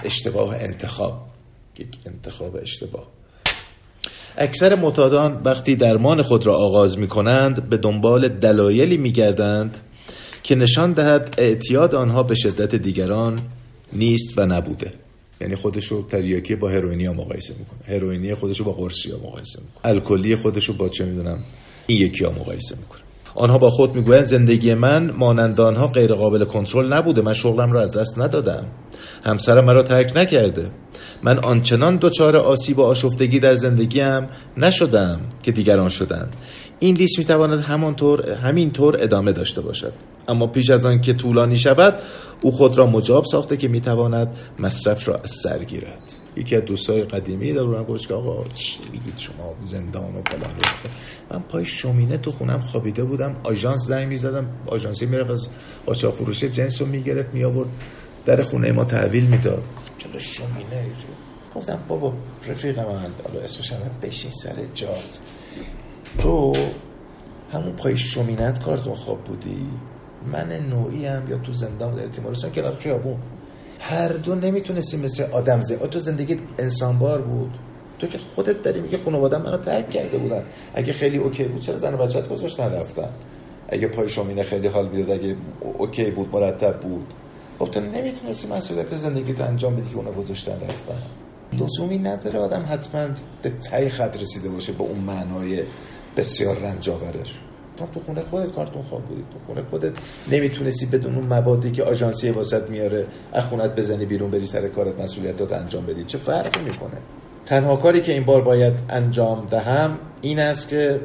انتخاب اشتباه. اکثر معتادان وقتی درمان خود را آغاز می‌کنند به دنبال دلایلی می‌گردند که نشان دهد اعتیاد آنها به شدت دیگران نیست و نبوده. یعنی خودشو تریاکی با هروئینیا مقایسه میکنه، هروئینی خودشو با قرصیا مقایسه میکنه، الکلی خودشو با چه میدونم این یکی‌ها مقایسه میکنه. آنها با خود میگویند زندگی من مانند آنها غیر قابل کنترل نبوده، من شغلم را از دست ندادم، همسرم مرا ترک نکرده، من آنچنان دچار آسیب و آشفتگی در زندگیم نشدم که دیگران شدند. این لیست میتواند همینطور ادامه داشته باشد، اما پیش از آن که طولانی شود او خود را مجاب ساخته که میتواند مصرف را از سر گیرد. یکی از دوستای قدیمی در من گفت که آقا چی میگید شما زندان و فلان. من پای شومینه تو خونم خوابیده بودم، آژانس زنگ میزدم، آژانسی میرفت از قاچاق فروش جنس رو میگرفت میآورد در خونه ما تحویل میداد. جلو شومینه گفتم بابا رفیق من، حالا اسمش هم بشین سر جات، تو همون پای شومینت کارتون خواب بودی، من نوعی هم یا تو زندان در تیمارستان کنار خیابون، هر دو نمیتونستیم مثل آدم تو زندگی انسانبار بود، تو که خودت داری میگه خانواده‌ام منو ترک کرده بودن، اگه خیلی اوکی بود چرا زن و بچه‌ت گذاشتن رفتن؟ اگه پای شومینه خیلی حال میداد، اگه اوکی بود، مرتب بود، خب تو نمیتونستی مسئولیت زندگی تو انجام بدی که اونا گذاشتن رفتن. لزومی نداره آدم حتما به ته خط رسیده باشه به اون معنای بسیار رنجاورش. تو خونه خودت کارتون خواب بودی، تو خونه خودت نمیتونستی بدون اون موادی که آژانسی واسط میاره از خونت بزنی بیرون بری سر کارت مسئولیتات انجام بدی. چه فرقی میکنه؟ تنها کاری که این بار باید انجام دهد این است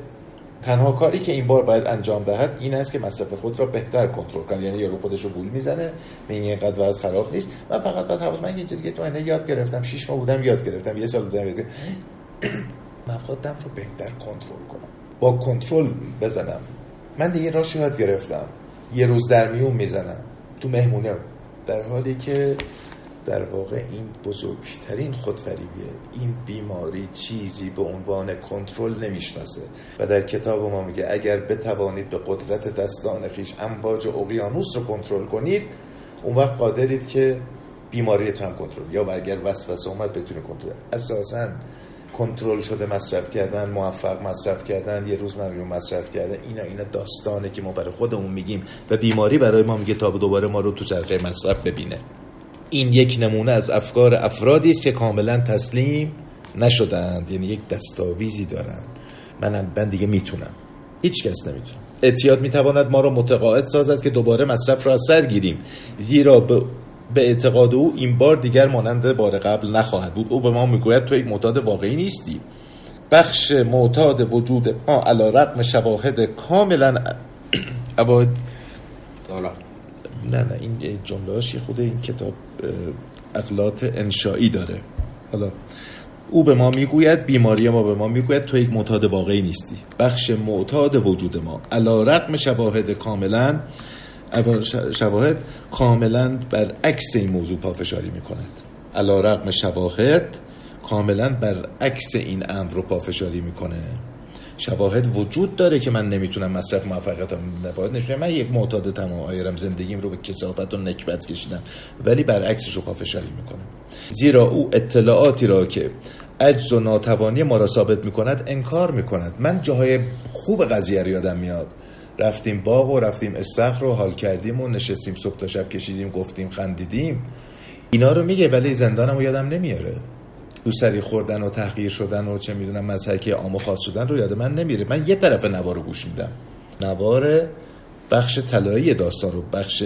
که مصرف خود را بهتر کنترل کنه. یعنی یارو خودش رو گول میزنه، میگه اینقدر وضع خراب نیست، من فقط باید حواس، من اینجا دیگه تو اینه یاد گرفتم، 6 ماه بودم یاد گرفتم، 1 سال بودم یاد گرفتم، من خودم رو بهتر کنترل کنم، با کنترل بزنم. من دیگه راهش یاد گرفتم، یه روز در میون میزنم تو در حالی که در واقع این بزرگترین خودفریبیه. این بیماری چیزی به عنوان کنترل نمیشناسه و در کتاب ما میگه اگر بتوانید به قدرت دستان خیش امواج اقیانوس رو کنترل کنید، اون وقت قادرید که بیماریتون هم کنترل، یا اگر وسوسه اومد بتونید کنترل. اساساً کنترل شده مصرف کردن، موفق مصرف کردن، یه روز ممنون مصرف کردن، اینا داستانه که ما برای خودمون میگیم و بیماری برای ما میگه تا دوباره ما رو تو چرخه مصرف ببینه. این یک نمونه از افکار افرادی است که کاملا تسلیم نشدند، یعنی یک دستاویزی دارن، من دیگه میتونم، هیچ کس نمیتونه. اعتیاد میتواند ما را متقاعد سازد که دوباره مصرف را از سر گیریم، زیرا به اعتقاد او این بار دیگر مانند بار قبل نخواهد بود. او به ما میگوید تو یک معتاد واقعی نیستی. بخش معتاد وجود ما علی رغم شواهد کاملا نه این جمله‌اش یه خود این کتاب اغلاط انشایی داره. حالا او به ما میگوید، بیماری ما به ما میگوید تو یک معتاد واقعی نیستی. بخش معتاد وجود ما علی رغم شواهد کاملا برعکس این موضوع پافشاری میکند. علی رغم شواهد کاملا برعکس این امر رو پافشاری میکنه. شواهد وجود داره که من نمیتونم مصرف موفقیتم نباید نشونم، من یک معتاد تمام عمرم زندگیم رو به کثافت و نکبت کشیدم، ولی برعکسش رو پافشاری میکنه. زیرا او اطلاعاتی را که عجز و ناتوانی ما را ثابت میکند انکار میکند. من جاهای خوب قضیه رو یادم میاد، رفتیم باغ و رفتیم استخر رو حال کردیم و نشستیم صبح تا شب کشیدیم، گفتیم، خندیدیم، اینا رو میگه، ولی زندانم رو یادم نمیاره. دوسری خوردن و تحقیر شدن و چه میدونم مضحکه عام و خاص شدن رو یاد من نمیره. من یه طرف نوار رو گوش میدم، نوار بخش طلایی داستان رو، بخش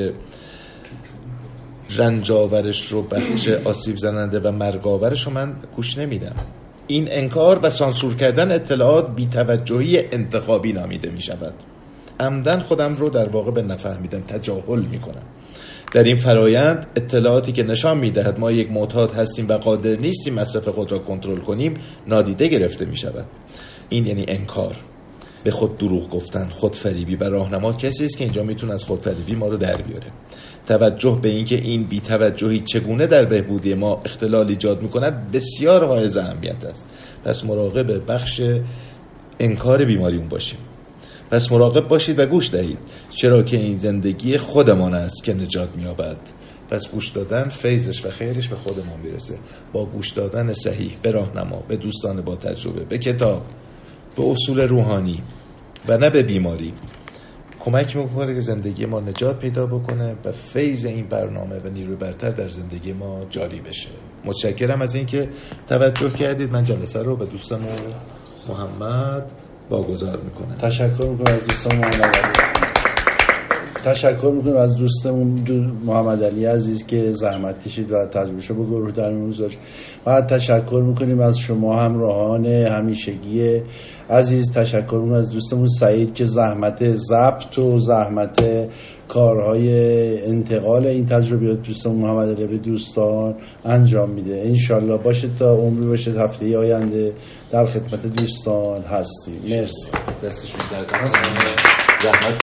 رنجاورش رو، بخش آسیب زننده و مرگاورش رو من گوش نمیدم. این انکار و سانسور کردن اطلاعات بی‌توجهی انتخابی نامیده میشود. عمدن خودم رو در واقع به نفهمیدن تجاهل میکنم. در این فرایند اطلاعاتی که نشان میدهد ما یک معتاد هستیم و قادر نیستیم مصرف خود را کنترل کنیم نادیده گرفته میشود. این یعنی انکار، به خود دروغ گفتن، خودفریبی و راهنما کسی است که اینجا میتونه از خودفریبی ما رو در بیاره. توجه به اینکه این بی‌توجهی چگونه در بهبودی ما اختلال ایجاد میکند بسیار حائز اهمیت است. پس مراقب بخش انکار بیماریون باشیم. پس مراقب باشید و گوش دهید، چرا که این زندگی خودمان است که نجات می‌یابد. پس گوش دادن فیضش و خیرش به خود ما میرسه. با گوش دادن صحیح به راهنما، به دوستان با تجربه، به کتاب، به اصول روحانی و نه به بیماری، کمک میکنه که زندگی ما نجات پیدا بکنه و فیض این برنامه و نیروی برتر در زندگی ما جاری بشه. متشکرم از اینکه توجه کردید. من جلسه رو به دوستم محمد واگذار میکنم. تشکر میکنم از دوستان از دوستمون محمد علی عزیز که زحمت کشید و تجربهشو به گروه در میون گذاشت. و تشکر میکنیم از شما همراهان همیشگی عزیز. تشکر میکنیم از دوستمون سعید که زحمت ضبط و زحمت کارهای انتقال این تجربیات دوستمون محمد علی به دوستان انجام میده. انشالله باشه تا عمری باشه هفته آینده در خدمت دوستان هستیم. مرسی. دستشون در زحمت